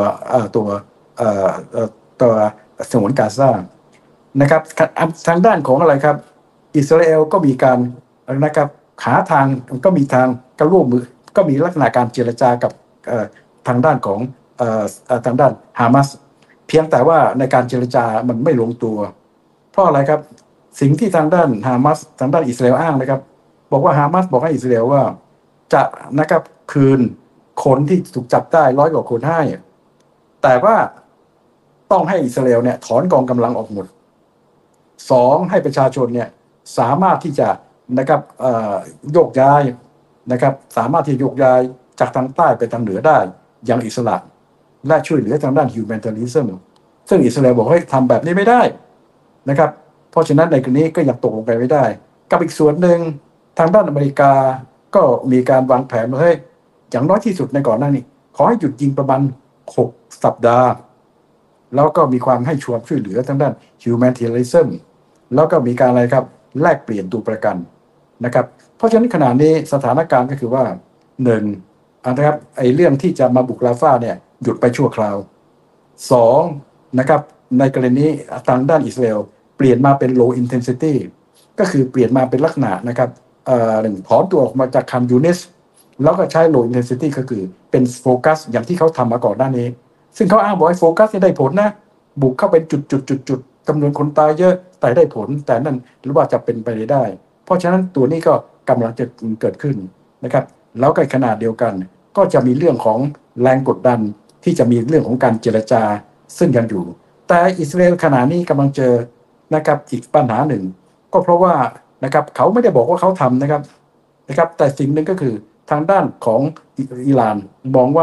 ตัวฉนวนกาซานะครับทางด้านของอะไรครับอิสราเอลก็มีการนะครับหาทางก็มีทางการร่วมมือก็มีลักษณะการเจรจากับทางด้านของทางด้านฮามาสเพียงแต่ว่าในการเจรจามันไม่ลงตัวเพราะอะไรครับสิ่งที่ทางด้านฮามาสทางด้านอิสราเอลอ้างนะครับบอกว่าฮามาสบอกให้อิสราเอลว่าจะนะครับคืนคนที่ถูกจับได้100 กว่าคนให้แต่ว่าต้องให้อิสราเอลเนี่ยถอนกองกำลังออกหมด2ให้ประชาชนเนี่ยสามารถที่จะนะครับโยกย้ายนะครับสามารถที่โยกย้ายจากทางใต้ไปทางเหนือได้อย่างอิสระและช่วยเหลือทางด้าน humanitarianism ซึ่งอิสราเอลบอกให้ทำแบบนี้ไม่ได้นะครับเพราะฉะนั้นในกรณีนี้ก็ยังตกลงไปไม่ได้กับอีกส่วนหนึ่งทางด้านอเมริกาก็มีการวางแผนว่าเฮ้ยอย่างน้อยที่สุดในก่อนหน้านี้ขอให้หยุดยิงประมาณ6 สัปดาห์แล้วก็มีความให้ช่วยเหลือทางด้าน humanitarianism แล้วก็มีการอะไรครับแลกเปลี่ยนตัวประกันนะครับเพราะฉะนั้นขณะนี้สถานการณ์ก็คือว่า1นะครับไอ้เรื่องที่จะมาบุกราฟาเนี่ยหยุดไปชั่วคราว2นะครับในกรณีทางด้านอิสราเอลเปลี่ยนมาเป็น low intensity ก็คือเปลี่ยนมาเป็นลักษณะนะครับถอนตัวออกมาจากคันยูนิสแล้วก็ใช้ low intensity ก็คือเป็นโฟกัสอย่างที่เขาทำมาก่อนหน้านี้ซึ่งเขาอ้างบอกให้โฟกัสได้ผลนะบุกเข้าเป็นจุดจำนวนคนตายเยอะแต่ได้ผลแต่นั่นหรือว่าจะเป็นไปได้เพราะฉะนั้นตัวนี้ก็กำลังจะเกิดขึ้นนะครับแล้วในขณะเดียวกันก็จะมีเรื่องของแรงกดดันที่จะมีเรื่องของการเจรจาซึ่งยังอยู่แต่อิสราเอลขณะนี้กำลังเจอนะครับอีกปัญหาหนึ่งก็เพราะว่านะครับเขาไม่ได้บอกว่าเขาทำนะครับแต่สิ่งหนึ่งก็คือทางด้านของอิหร่านมองว่า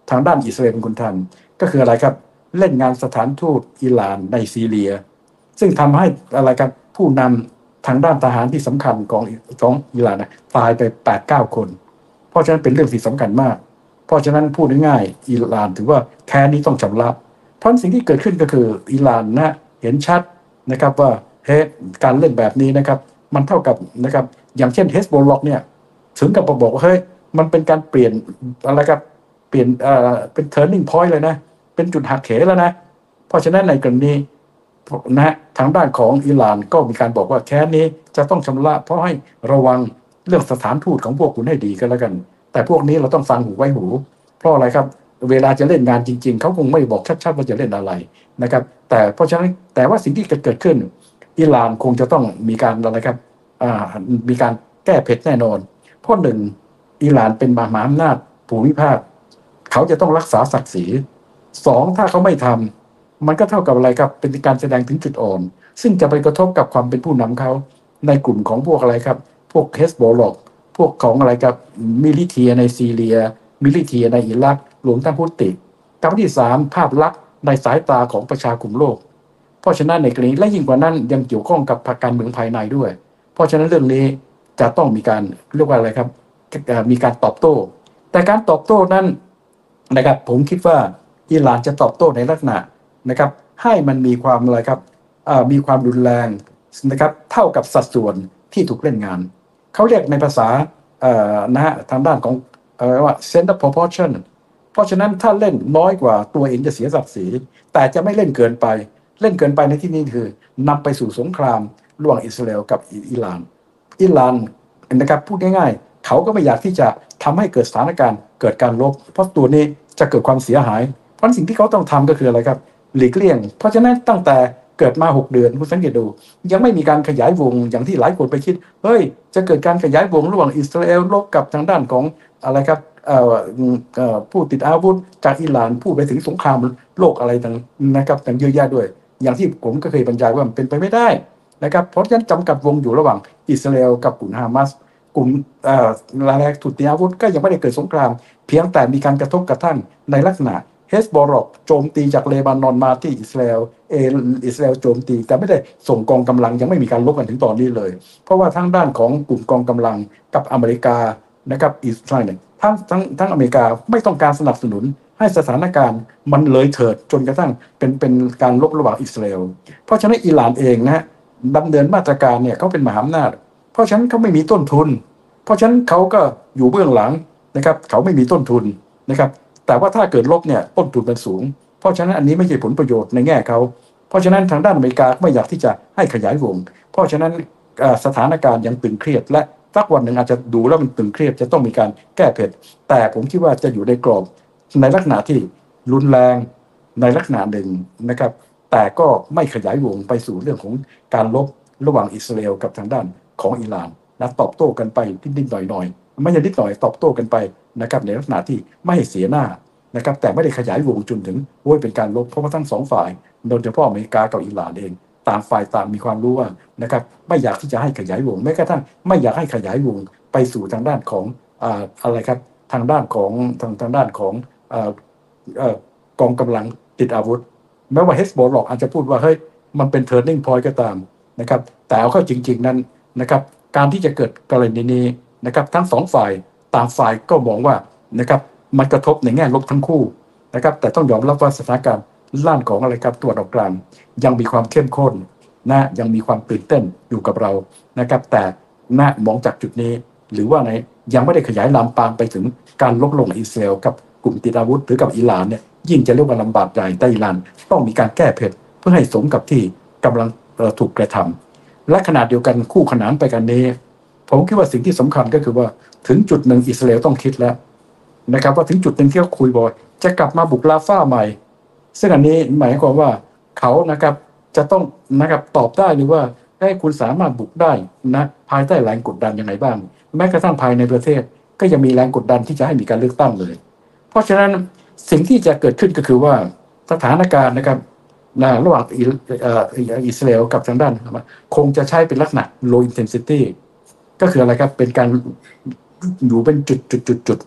ทางด้านอิสราเอลเป็นคนทำก็คืออะไรครับเล่นงานสถานทูตอิหร่านในซีเรียซึ่งทำให้อะไรครับผู้นำทางด้านทหารที่สำคัญของอิหร่านตายไป 8-9 คนเพราะฉะนั้นเป็นเรื่องที่สำคัญมากเพราะฉะนั้นพูดง่ายๆอิหร่านถือว่าแค้นนี้ต้องชำระเพราะสิ่งที่เกิดขึ้นก็คืออิหร่านเห็นชัดนะครับว่าการเล่นแบบนี้นะครับมันเท่ากับนะครับอย่างเช่นเฮสโบลล็อกเนี่ยถึงกับบอกว่าเฮ้ยมันเป็นการเปลี่ยนอะไรครับเปลี่ยนเป็น turning point เลยนะเป็นจุดหักเหแล้วนะเพราะฉะนั้นในกรณีทางด้านของอิหร่านก็มีการบอกว่าแค้นนี้จะต้องชำระเพราะให้ระวังเรื่องสถานทูตของพวกคุณให้ดีกันแล้วกันแต่พวกนี้เราต้องฟังหูไว้หูเพราะอะไรครับเวลาจะเล่นงานจริงๆเขาคงไม่บอกชัดๆว่าจะเล่นอะไรนะครับแต่เพราะฉะนั้นแต่ว่าสิ่งที่เกิดขึ้นอิหร่านคงจะต้องมีการอะไรครับมีการแก้เผ็ดแน่นอนเพราะหนึ่งอิหร่านเป็นมหาอำนาจภูมิภาคเขาจะต้องรักษาศักดิ์ศรีสองถ้าเขาไม่ทำมันก็เท่ากับอะไรครับเป็นการแสดงถึงจุดอ่อนซึ่งจะไปกระทบกับความเป็นผู้นำเขาในกลุ่มของพวกอะไรครับพวกเฮสโบลล็อกพวกของอะไรครับมิลิเทียในซีเรียมิลิเทียในอิรักรวมทั้งฮุตติกับที่สามภาพลักษณ์ในสายตาของประชาคมโลกเพราะฉะนั้นในกรณีและยิ่งกว่านั้นยังเกี่ยวข้องกับการเมืองภายในด้วยเพราะฉะนั้นเรื่องนี้จะต้องมีการเรียกว่าอะไรครับมีการตอบโต้แต่การตอบโต้นั้นนะครับผมคิดว่าอิหร่านจะตอบโต้ในลักษณะนะครับให้มันมีความอะไรครับมีความรุนแรงนะครับเท่ากับสัดส่วนที่ถูกเล่นงานเขาเรียกในภาษาทางด้านของว่า center proportion เพราะฉะนั้นถ้าเล่นน้อยกว่าตัวเองจะเสียศักดิ์ศรีแต่จะไม่เล่นเกินไปเล่นเกินไปในที่นี้คือนำไปสู่สงครามระหว่างอิสราเอลกับอิหร่านนะครับพูดง่ายๆเขาก็ไม่อยากที่จะทำให้เกิดสถานการณ์เกิดการรบเพราะตัวนี้จะเกิดความเสียหายเพราะสิ่งที่เขาต้องทำก็คืออะไรครับหลีกเลี่ยงเพราะฉะนั้นตั้งแต่เกิดมา6 เดือนคุณสังเกตดูยังไม่มีการขยายวงอย่างที่หลายคนไปคิดเฮ้ยจะเกิดการขยายวงระหว่างอิสราเอลรบกับทางด้านของอะไรครับผู้ติดอาวุธจากอิหร่านผู้ไปถึงสงครามโลกอะไรต่างนะครับต่างเยอะแยะด้วยอย่างที่ผมก็เคยบรรยายว่ามันเป็นไปไม่ได้นะครับเพราะฉะนั้นจำกัดวงอยู่ระหว่างอิสราเอลกับกลุ่มฮามาสกลุ่มอะไรถูกติดอาวุธก็ยังไม่ได้เกิดสงครามเพียงแต่มีการกระทบกระทั่งในลักษณะเฮสบอลล็อกโจมตีจากเลบานอนมาที่อิสราเอลอิสราเอลโจมตีแต่ไม่ได้ส่งกองกำลังยังไม่มีการลบกันถึงตอนนี้เลยเพราะว่าทั้งด้านของกลุ่มกองกำลังกับอเมริกานะครับอิสราเอลทั้งอเมริกาไม่ต้องการสนับสนุนให้สถานการณ์มันเลยเถิดจนกระทั่งเป็นการลบระหว่างอิสราเอลเพราะฉะนั้นอิหร่านเองนะดำเนินมาตรการเนี่ยเขาเป็นมหาอำนาจเพราะฉะนั้นเขาไม่มีต้นทุนเพราะฉะนั้นเขาก็อยู่เบื้องหลังนะครับเขาไม่มีต้นทุนนะครับแต่ว่าถ้าเกิดลบเนี่ยต้นทุนมันสูงเพราะฉะนั้นอันนี้ไม่ใช่ผลประโยชน์ในแง่เขาเพราะฉะนั้นทางด้านอเมริกาไม่อยากที่จะให้ขยายวงเพราะฉะนั้นสถานการณ์ยังตึงเครียดและสักวันหนึ่งอาจจะดูแล้วมันตึงเครียดจะต้องมีการแก้เผ็ดแต่ผมคิดว่าจะอยู่ในกรอบในลักษณะที่รุนแรงในลักษณะหนึ่งนะครับแต่ก็ไม่ขยายวงไปสู่เรื่องของการลบระหว่างอิสราเอลกับทางด้านของอิหร่านนะตอบโต้กันไปนิดๆหน่อยๆไม่ใช่นิดหน่อยตอบโต้กันไปนะครับในลักษณะที่ไม่ให้เสียหน้านะครับแต่ไม่ได้ขยายวงจนถึงเป็นการลบเพราะว่าทั้งสองฝ่ายโดยเฉพาะอเมริกากับอิหร่านเองต่างฝ่ายต่างมีความรู้ว่านะครับไม่อยากที่จะให้ขยายวงแม้กระทั่งไม่อยากให้ขยายวงไปสู่ทางด้านของอะไรครับทางด้านของทางด้านของกองกำลังติดอาวุธแม้ว่าเฮสโบลล็อกอาจจะพูดว่าเฮ้ยมันเป็น turning point ก็ตามนะครับแต่เอาเข้าจริงๆนั้นนะครับการที่จะเกิดกรณีนี้นะครับทั้งสองฝ่ายต่างฝ่ายก็มองว่านะครับมันกระทบในแง่ลบทั้งคู่นะครับแต่ต้องยอมรับว่าสถานการณ์ด้านของอะไรครับตะวันออกกลางยังมีความเข้มข้นนะยังมีความตื่นเต้นอยู่กับเรานะครับแต่มองจากจุดนี้หรือว่ายังไม่ได้ขยายลามปามไปถึงการลบลงอิสราเอลกับกลุ่มติดอาวุธหรือกับอิหร่านเนี่ยยิ่งจะเรียกว่าลำบากใจแต่อิหร่านต้องมีการแก้เผ็ดเพื่อให้สมกับที่กำลังถูกกระทำและขนาดเดียวกันคู่ขนานไปกันนี้ผมคิดว่าสิ่งที่สำคัญก็คือว่าถึงจุดหนึ่งอิสราเอลต้องคิดแล้วนะครับว่าถึงจุดหนึ่งที่เขาคุยบอกจะกลับมาบุกลาฟ้าใหม่ซึ่งอันนี้หมายความว่าเขานะครับจะต้องนะครับตอบได้หรือว่าให้คุณสามารถบุกได้นะภายใต้แรงกดดันยังไงบ้างแม้กระทั่งภายในประเทศก็ยังมีแรงกดดันที่จะให้มีการเลือกตั้งเลยเพราะฉะนั้นสิ่งที่จะเกิดขึ้นก็คือว่าสถานการณ์นะครับระหว่างอิสราเอลกับทางด้านคงจะใช้เป็นลักษณะ low intensity ก็คืออะไรครับเป็นการอยู่เป็นจุด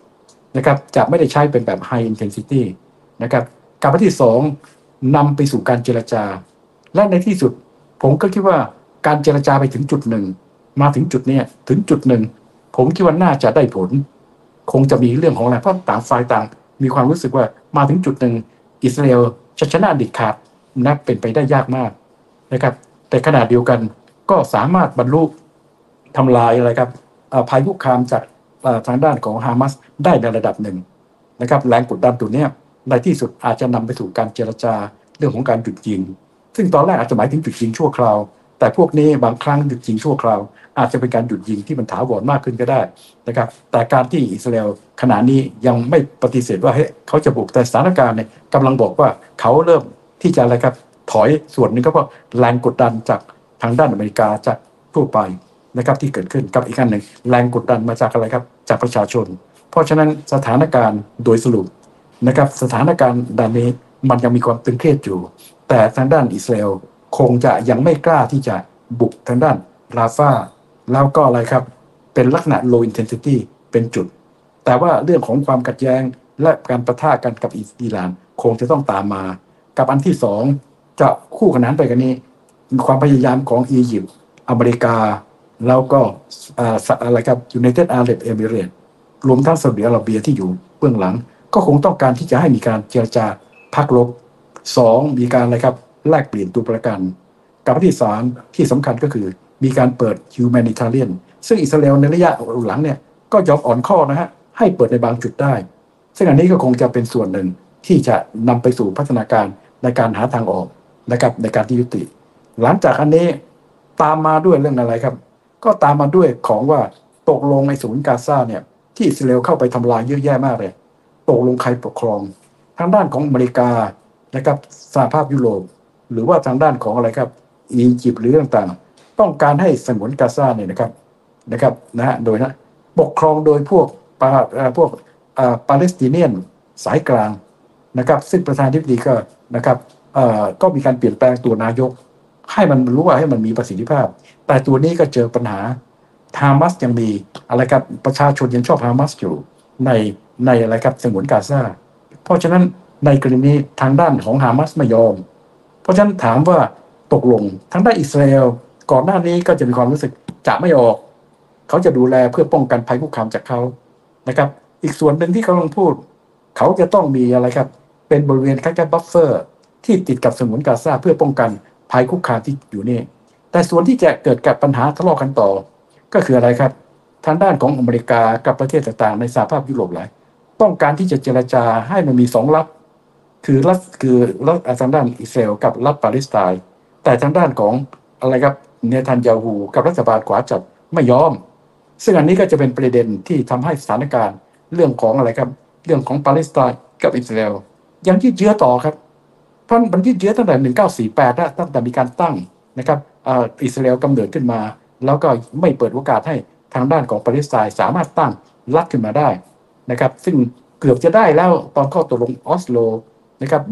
นะครับจะไม่ได้ใช้เป็นแบบ high intensity นะครับกับอันที่สองนำไปสู่การเจรจาและในที่สุดผมก็คิดว่าการเจรจาไปถึงจุดหนึ่งมาถึงจุดนี้ถึงจุดหนึ่งผมคิดว่าน่าจะได้ผลคงจะมีเรื่องของอะไรเพราะต่างฝ่ายต่างมีความรู้สึกว่ามาถึงจุดหนึ่งอิสราเอลจะชนะเด็ดขาดนับเป็นไปได้ยากมากนะครับแต่ขณะเดียวกันก็สามารถบรรลุทำลายอะไรครับภัยคุกคามจากทางด้านของฮามาสได้ในระดับหนึ่งนะครับแรงกดดันตัวนี้ในที่สุดอาจจะนำไปสู่การเจรจาเรื่องของการหยุดยิงซึ่งตอนแรกอาจจะหมายถึงหยุดยิงชั่วคราวแต่พวกนี้บางครั้งหยุดยิงชั่วคราวอาจจะเป็นการหยุดยิงที่มันถาวรมากขึ้นก็ได้นะครับแต่การที่อิสราเอลขณะนี้ยังไม่ปฏิเสธว่าเขาจะบุกแต่สถานการณ์เนี่ยกำลังบอกว่าเขาเริ่มที่จะอะไรครับถอยส่วนหนึ่งก็เพราะแรงกดดันจากทางด้านอเมริกาจากทั่วไปนะครับที่เกิดขึ้นกับอีกอันหนึ่งแรงกดดันมาจากอะไรครับจากประชาชนเพราะฉะนั้นสถานการณ์โดยสรุปนะครับสถานการณ์ด้านนี้มันยังมีความตึงเครียดอยู่แต่ทางด้านอิสราเอลคงจะยังไม่กล้าที่จะบุกทางด้านราฟาแล้วก็อะไรครับเป็นลักษณะ low intensity เป็นจุดแต่ว่าเรื่องของความขัดแย้งและการปะทะกันกับอิหร่านคงจะต้องตามมากับอันที่สองจะคู่ขนานไปกันนี้ความพยายามของอียิปต์อเมริกาแล้วก็อะไรครับ United Arab Emirates รวมทั้งซาอุดิอาระเบียที่อยู่เบื้องหลังก็คงต้องการที่จะให้มีการเจรจาพักรบสองมีการอะไรครับแลกเปลี่ยนตัวประกันกับที่สามที่สำคัญก็คือมีการเปิด humanitarian ซึ่งอิสราเอลในระยะหลังเนี่ยก็ยอมอ่อนข้อนะฮะให้เปิดในบางจุดได้ซึ่งอันนี้ก็คงจะเป็นส่วนหนึ่งที่จะนำไปสู่พัฒนาการในการหาทางออกนะครับในการที่ยุติหลังจากอันนี้ตามมาด้วยเรื่องอะไรครับก็ตามมาด้วยของว่าตกลงในศูนย์กาซาเนี่ยที่อิสราเอลเข้าไปทำลายเยอะแยะมากเลยตกลงใครปกครองทางด้านของอเมริกานะครับสหภาพยุโรปหรือว่าทางด้านของอะไรครับอียิปต์หรือต่างๆต้องการให้ฉนวนกาซาเนี่ยนะครับนะฮะโดยปกครองโดยพวกปาเลสไตเนียนสายกลางนะครับซึ่งประธานาธิบดีก็นะครับก็มีการเปลี่ยนแปลงตัวนายกให้มันรู้ว่าให้มันมีประสิทธิภาพแต่ตัวนี้ก็เจอปัญหาฮามาสยังมีอะไรครับประชาชนยังชอบฮามาสอยู่ในอะไรครับฉนวนกาซาเพราะฉะนั้นในกรณีทางด้านของฮามาสไม่ยอมเพราะฉะนั้นถามว่าตกลงทางด้านอิสราเอลก่อนหน้านี้ก็จะมีความรู้สึกจะไม่ออกเขาจะดูแลเพื่อป้องกันภัยคุกคามจากเขานะครับอีกส่วนหนึ่งที่เขากำลังพูดเขาจะต้องมีอะไรครับเป็นบริเวณคล้ายๆบัฟเฟอร์ที่ติดกับฉนวนกาซาเพื่อป้องกันภัยคุกคามที่อยู่นี่แต่ส่วนที่จะเกิดกับปัญหาทะเลาะกันต่อก็คืออะไรครับทางด้านของอเมริกากับประเทศต่างๆในสหภาพยุโรปหลายต้องการที่จะเจรจาให้มันมีสองรัฐคือรัฐทางด้านอิสราเอลกับรัฐปาเลสไตน์แต่ทางด้านของอะไรครับเนทันยาฮูกับรัฐบาลขวาจัดไม่ยอมซึ่งอันนี้ก็จะเป็นประเด็นที่ทำให้สถานการณ์เรื่องของอะไรครับเรื่องของปาเลสไตน์กับอิสราเอลยังยืดเยื้อต่อครับเพราะมันยืดเยื้อตั้งแต่1948นะตั้งแต่มีการตั้งนะครับอิสราเอลกำเนิดขึ้นมาแล้วก็ไม่เปิดโอกาสให้ทางด้านของปาเลสไตน์สามารถตั้งรัฐขึ้นมาได้นะครับซึ่งเกือบจะได้แล้วตอนข้อตกลงออสโลนะครับ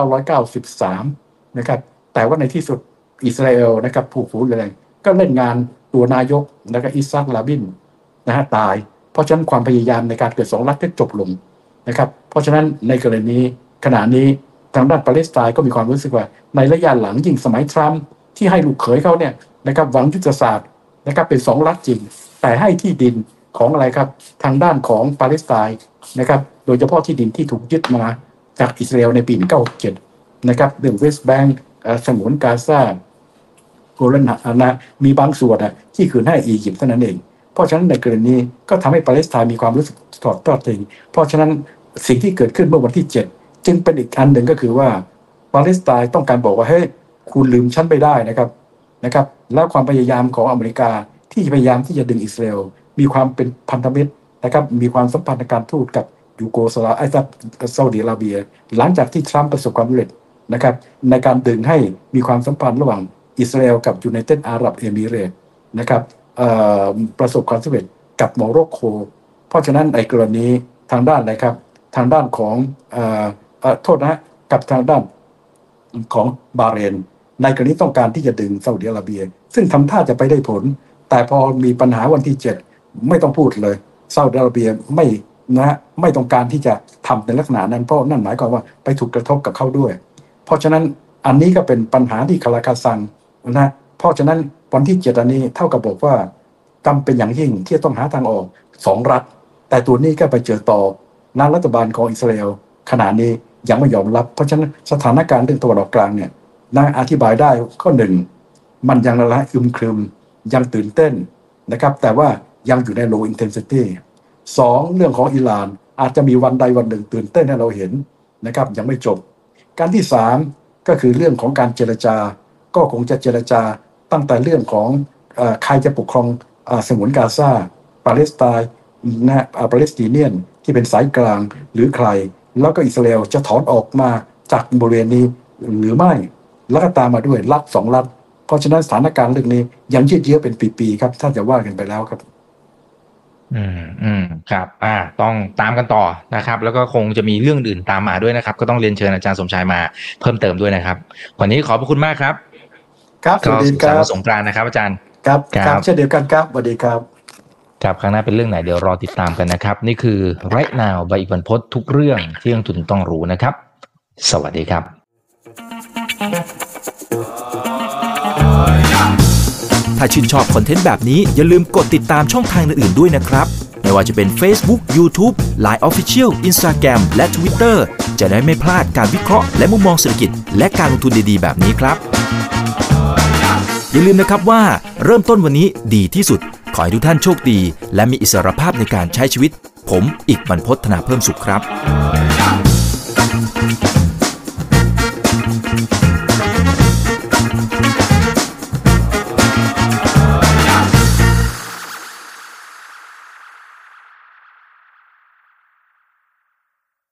1993นะครับแต่ว่าในที่สุดอิสราเอลนะครับผู้ฟูแรงก็เล่นงานตัวนายกนะครับอิซักลาบินนะฮะตายเพราะฉะนั้นความพยายามในการเกิดสองรัฐก็จบลงนะครับเพราะฉะนั้นในกรณีขณะนี้ทางด้านปาเลสไตน์ก็มีความรู้สึกว่าในระยะหลังยิ่งสมัยทรัมป์ที่ให้ลูกเขยเขาเนี่ยนะครับหวังยุทธศาสตร์นะครับเป็นสองรัฐจริงแต่ให้ที่ดินของอะไรครับทางด้านของปาเลสไตน์นะครับโดยเฉพาะที่ดินที่ถูกยึดมาจากอิสราเอลในปี1967นะครับเรื่องเวสต์แบงก์ฉนวนกาซาโกลันนะมีบางส่วนที่คืนให้อียิปต์เท่านั้นเองเพราะฉะนั้นในกรณีก็ทำให้ปาเลสไตน์มีความรู้สึกทอดทิ้งเพราะฉะนั้นสิ่งที่เกิดขึ้นเมื่อวันที่7จึงเป็นอีกอันหนึ่งก็คือว่าปาเลสไตน์ต้องการบอกว่าเฮ้ยคุณลืมฉันไม่ได้นะครับแล้วความพยายามของอเมริกาที่พยายามที่จะดึงอิสราเอลมีความเป็นพันธมิตรนะครับมีความสัมพันธ์การทูตกับยูโกสลาเวียซาอุดิอาระเบียหลังจากที่ทรัมป์ประสบความสำเร็จนะครับในการดึงให้มีความสัมพันธ์ระหว่างอิสราเอลกับยูไนเต็ดอาหรับเอมิเรตส์นะครับประสบความสำเร็จกับโมร็อกโกเพราะฉะนั้นในกรณีทางด้านนะครับทางด้านของโทษนะกับทางด้านของบาห์เรนในกรณีต้องการที่จะดึงซาอุดิอาระเบียซึ่งทำท่าจะไปได้ผลแต่พอมีปัญหาวันที่7ไม่ต้องพูดเลยซาอุดิอาระเบียนะฮะไม่ต้องการที่จะทำในลักษณะนั้นเพราะนั่นหมายความว่าไปถูกกระทบกับเขาด้วยเพราะฉะนั้นอันนี้ก็เป็นปัญหาที่คาราคาซังนะเพราะฉะนั้นวันที่7อันนี้เท่ากับบอกว่าจำเป็นอย่างยิ่งที่ต้องหาทางออก2รัฐแต่ตัวนี้ก็ไปเจอต่อนั้นรัฐบาลของอิสราเอลขณะนี้ยังไม่ยอมรับเพราะฉะนั้นสถานการณ์เรื่องตะวันออกกลางเนี่ยน่าอธิบายได้ข้อหนึ่งมันยังละอึมครึมยังตื่นเต้นนะครับแต่ว่ายังอยู่ใน low intensity 2เรื่องของอิหร่านอาจจะมีวันใดวันหนึ่งตื่นเต้นให้เราเห็นนะครับยังไม่จบการที่3ก็คือเรื่องของการเจรจาก็คงจะเจรจาตั้งแต่เรื่องของใครจะปกครองฉนวนกาซาปาเลสไตน์นะปาเลสไตเนียนที่เป็นสายกลางหรือใครแล้วก็อิสราเอลจะถอนออกมาจากบริเวณนี้หรือไม่แล้วก็ตามมาด้วยรัฐ2รัฐเพราะฉะนั้นสถานการณ์เรื่องนี้ยังยืดเยื้อเป็นปีๆครับถ้าจะว่ากันไปแล้วครับครับต้องตามกันต่อนะครับแล้วก็คงจะมีเรื่องอื่นตามมาด้วยนะครับก็ต้องเรียนเชิญอาจารย์สมชายมาเพิ่มเติมด้วยนะครับวันนี้ขอบพระคุณมากครับครับสวัสดีครับสงกรานต์นะครับอาจารย์ครับเช่นเดียวกันครับสวัสดีครับครับครั้งหน้าเป็นเรื่องไหนเดี๋ยวรอติดตามกันนะครับนี่คือ Right Now ใบอิกบรรพตทุกเรื่องที่นักลงทุนต้องรู้นะครับสวัสดีครับถ้าชื่นชอบคอนเทนต์แบบนี้อย่าลืมกดติดตามช่องทางอื่นๆด้วยนะครับไม่ว่าจะเป็น Facebook, YouTube, Line Official, Instagram และ Twitter จะได้ไม่พลาดการวิเคราะห์และมุมมองเศรษฐกิจและการลงทุนดีๆแบบนี้ครับอย่าลืมนะครับว่าเริ่มต้นวันนี้ดีที่สุดขอให้ทุกท่านโชคดีและมีอิสรภาพในการใช้ชีวิตผมอิกบรรพต ธนาเพิ่มสุขครับ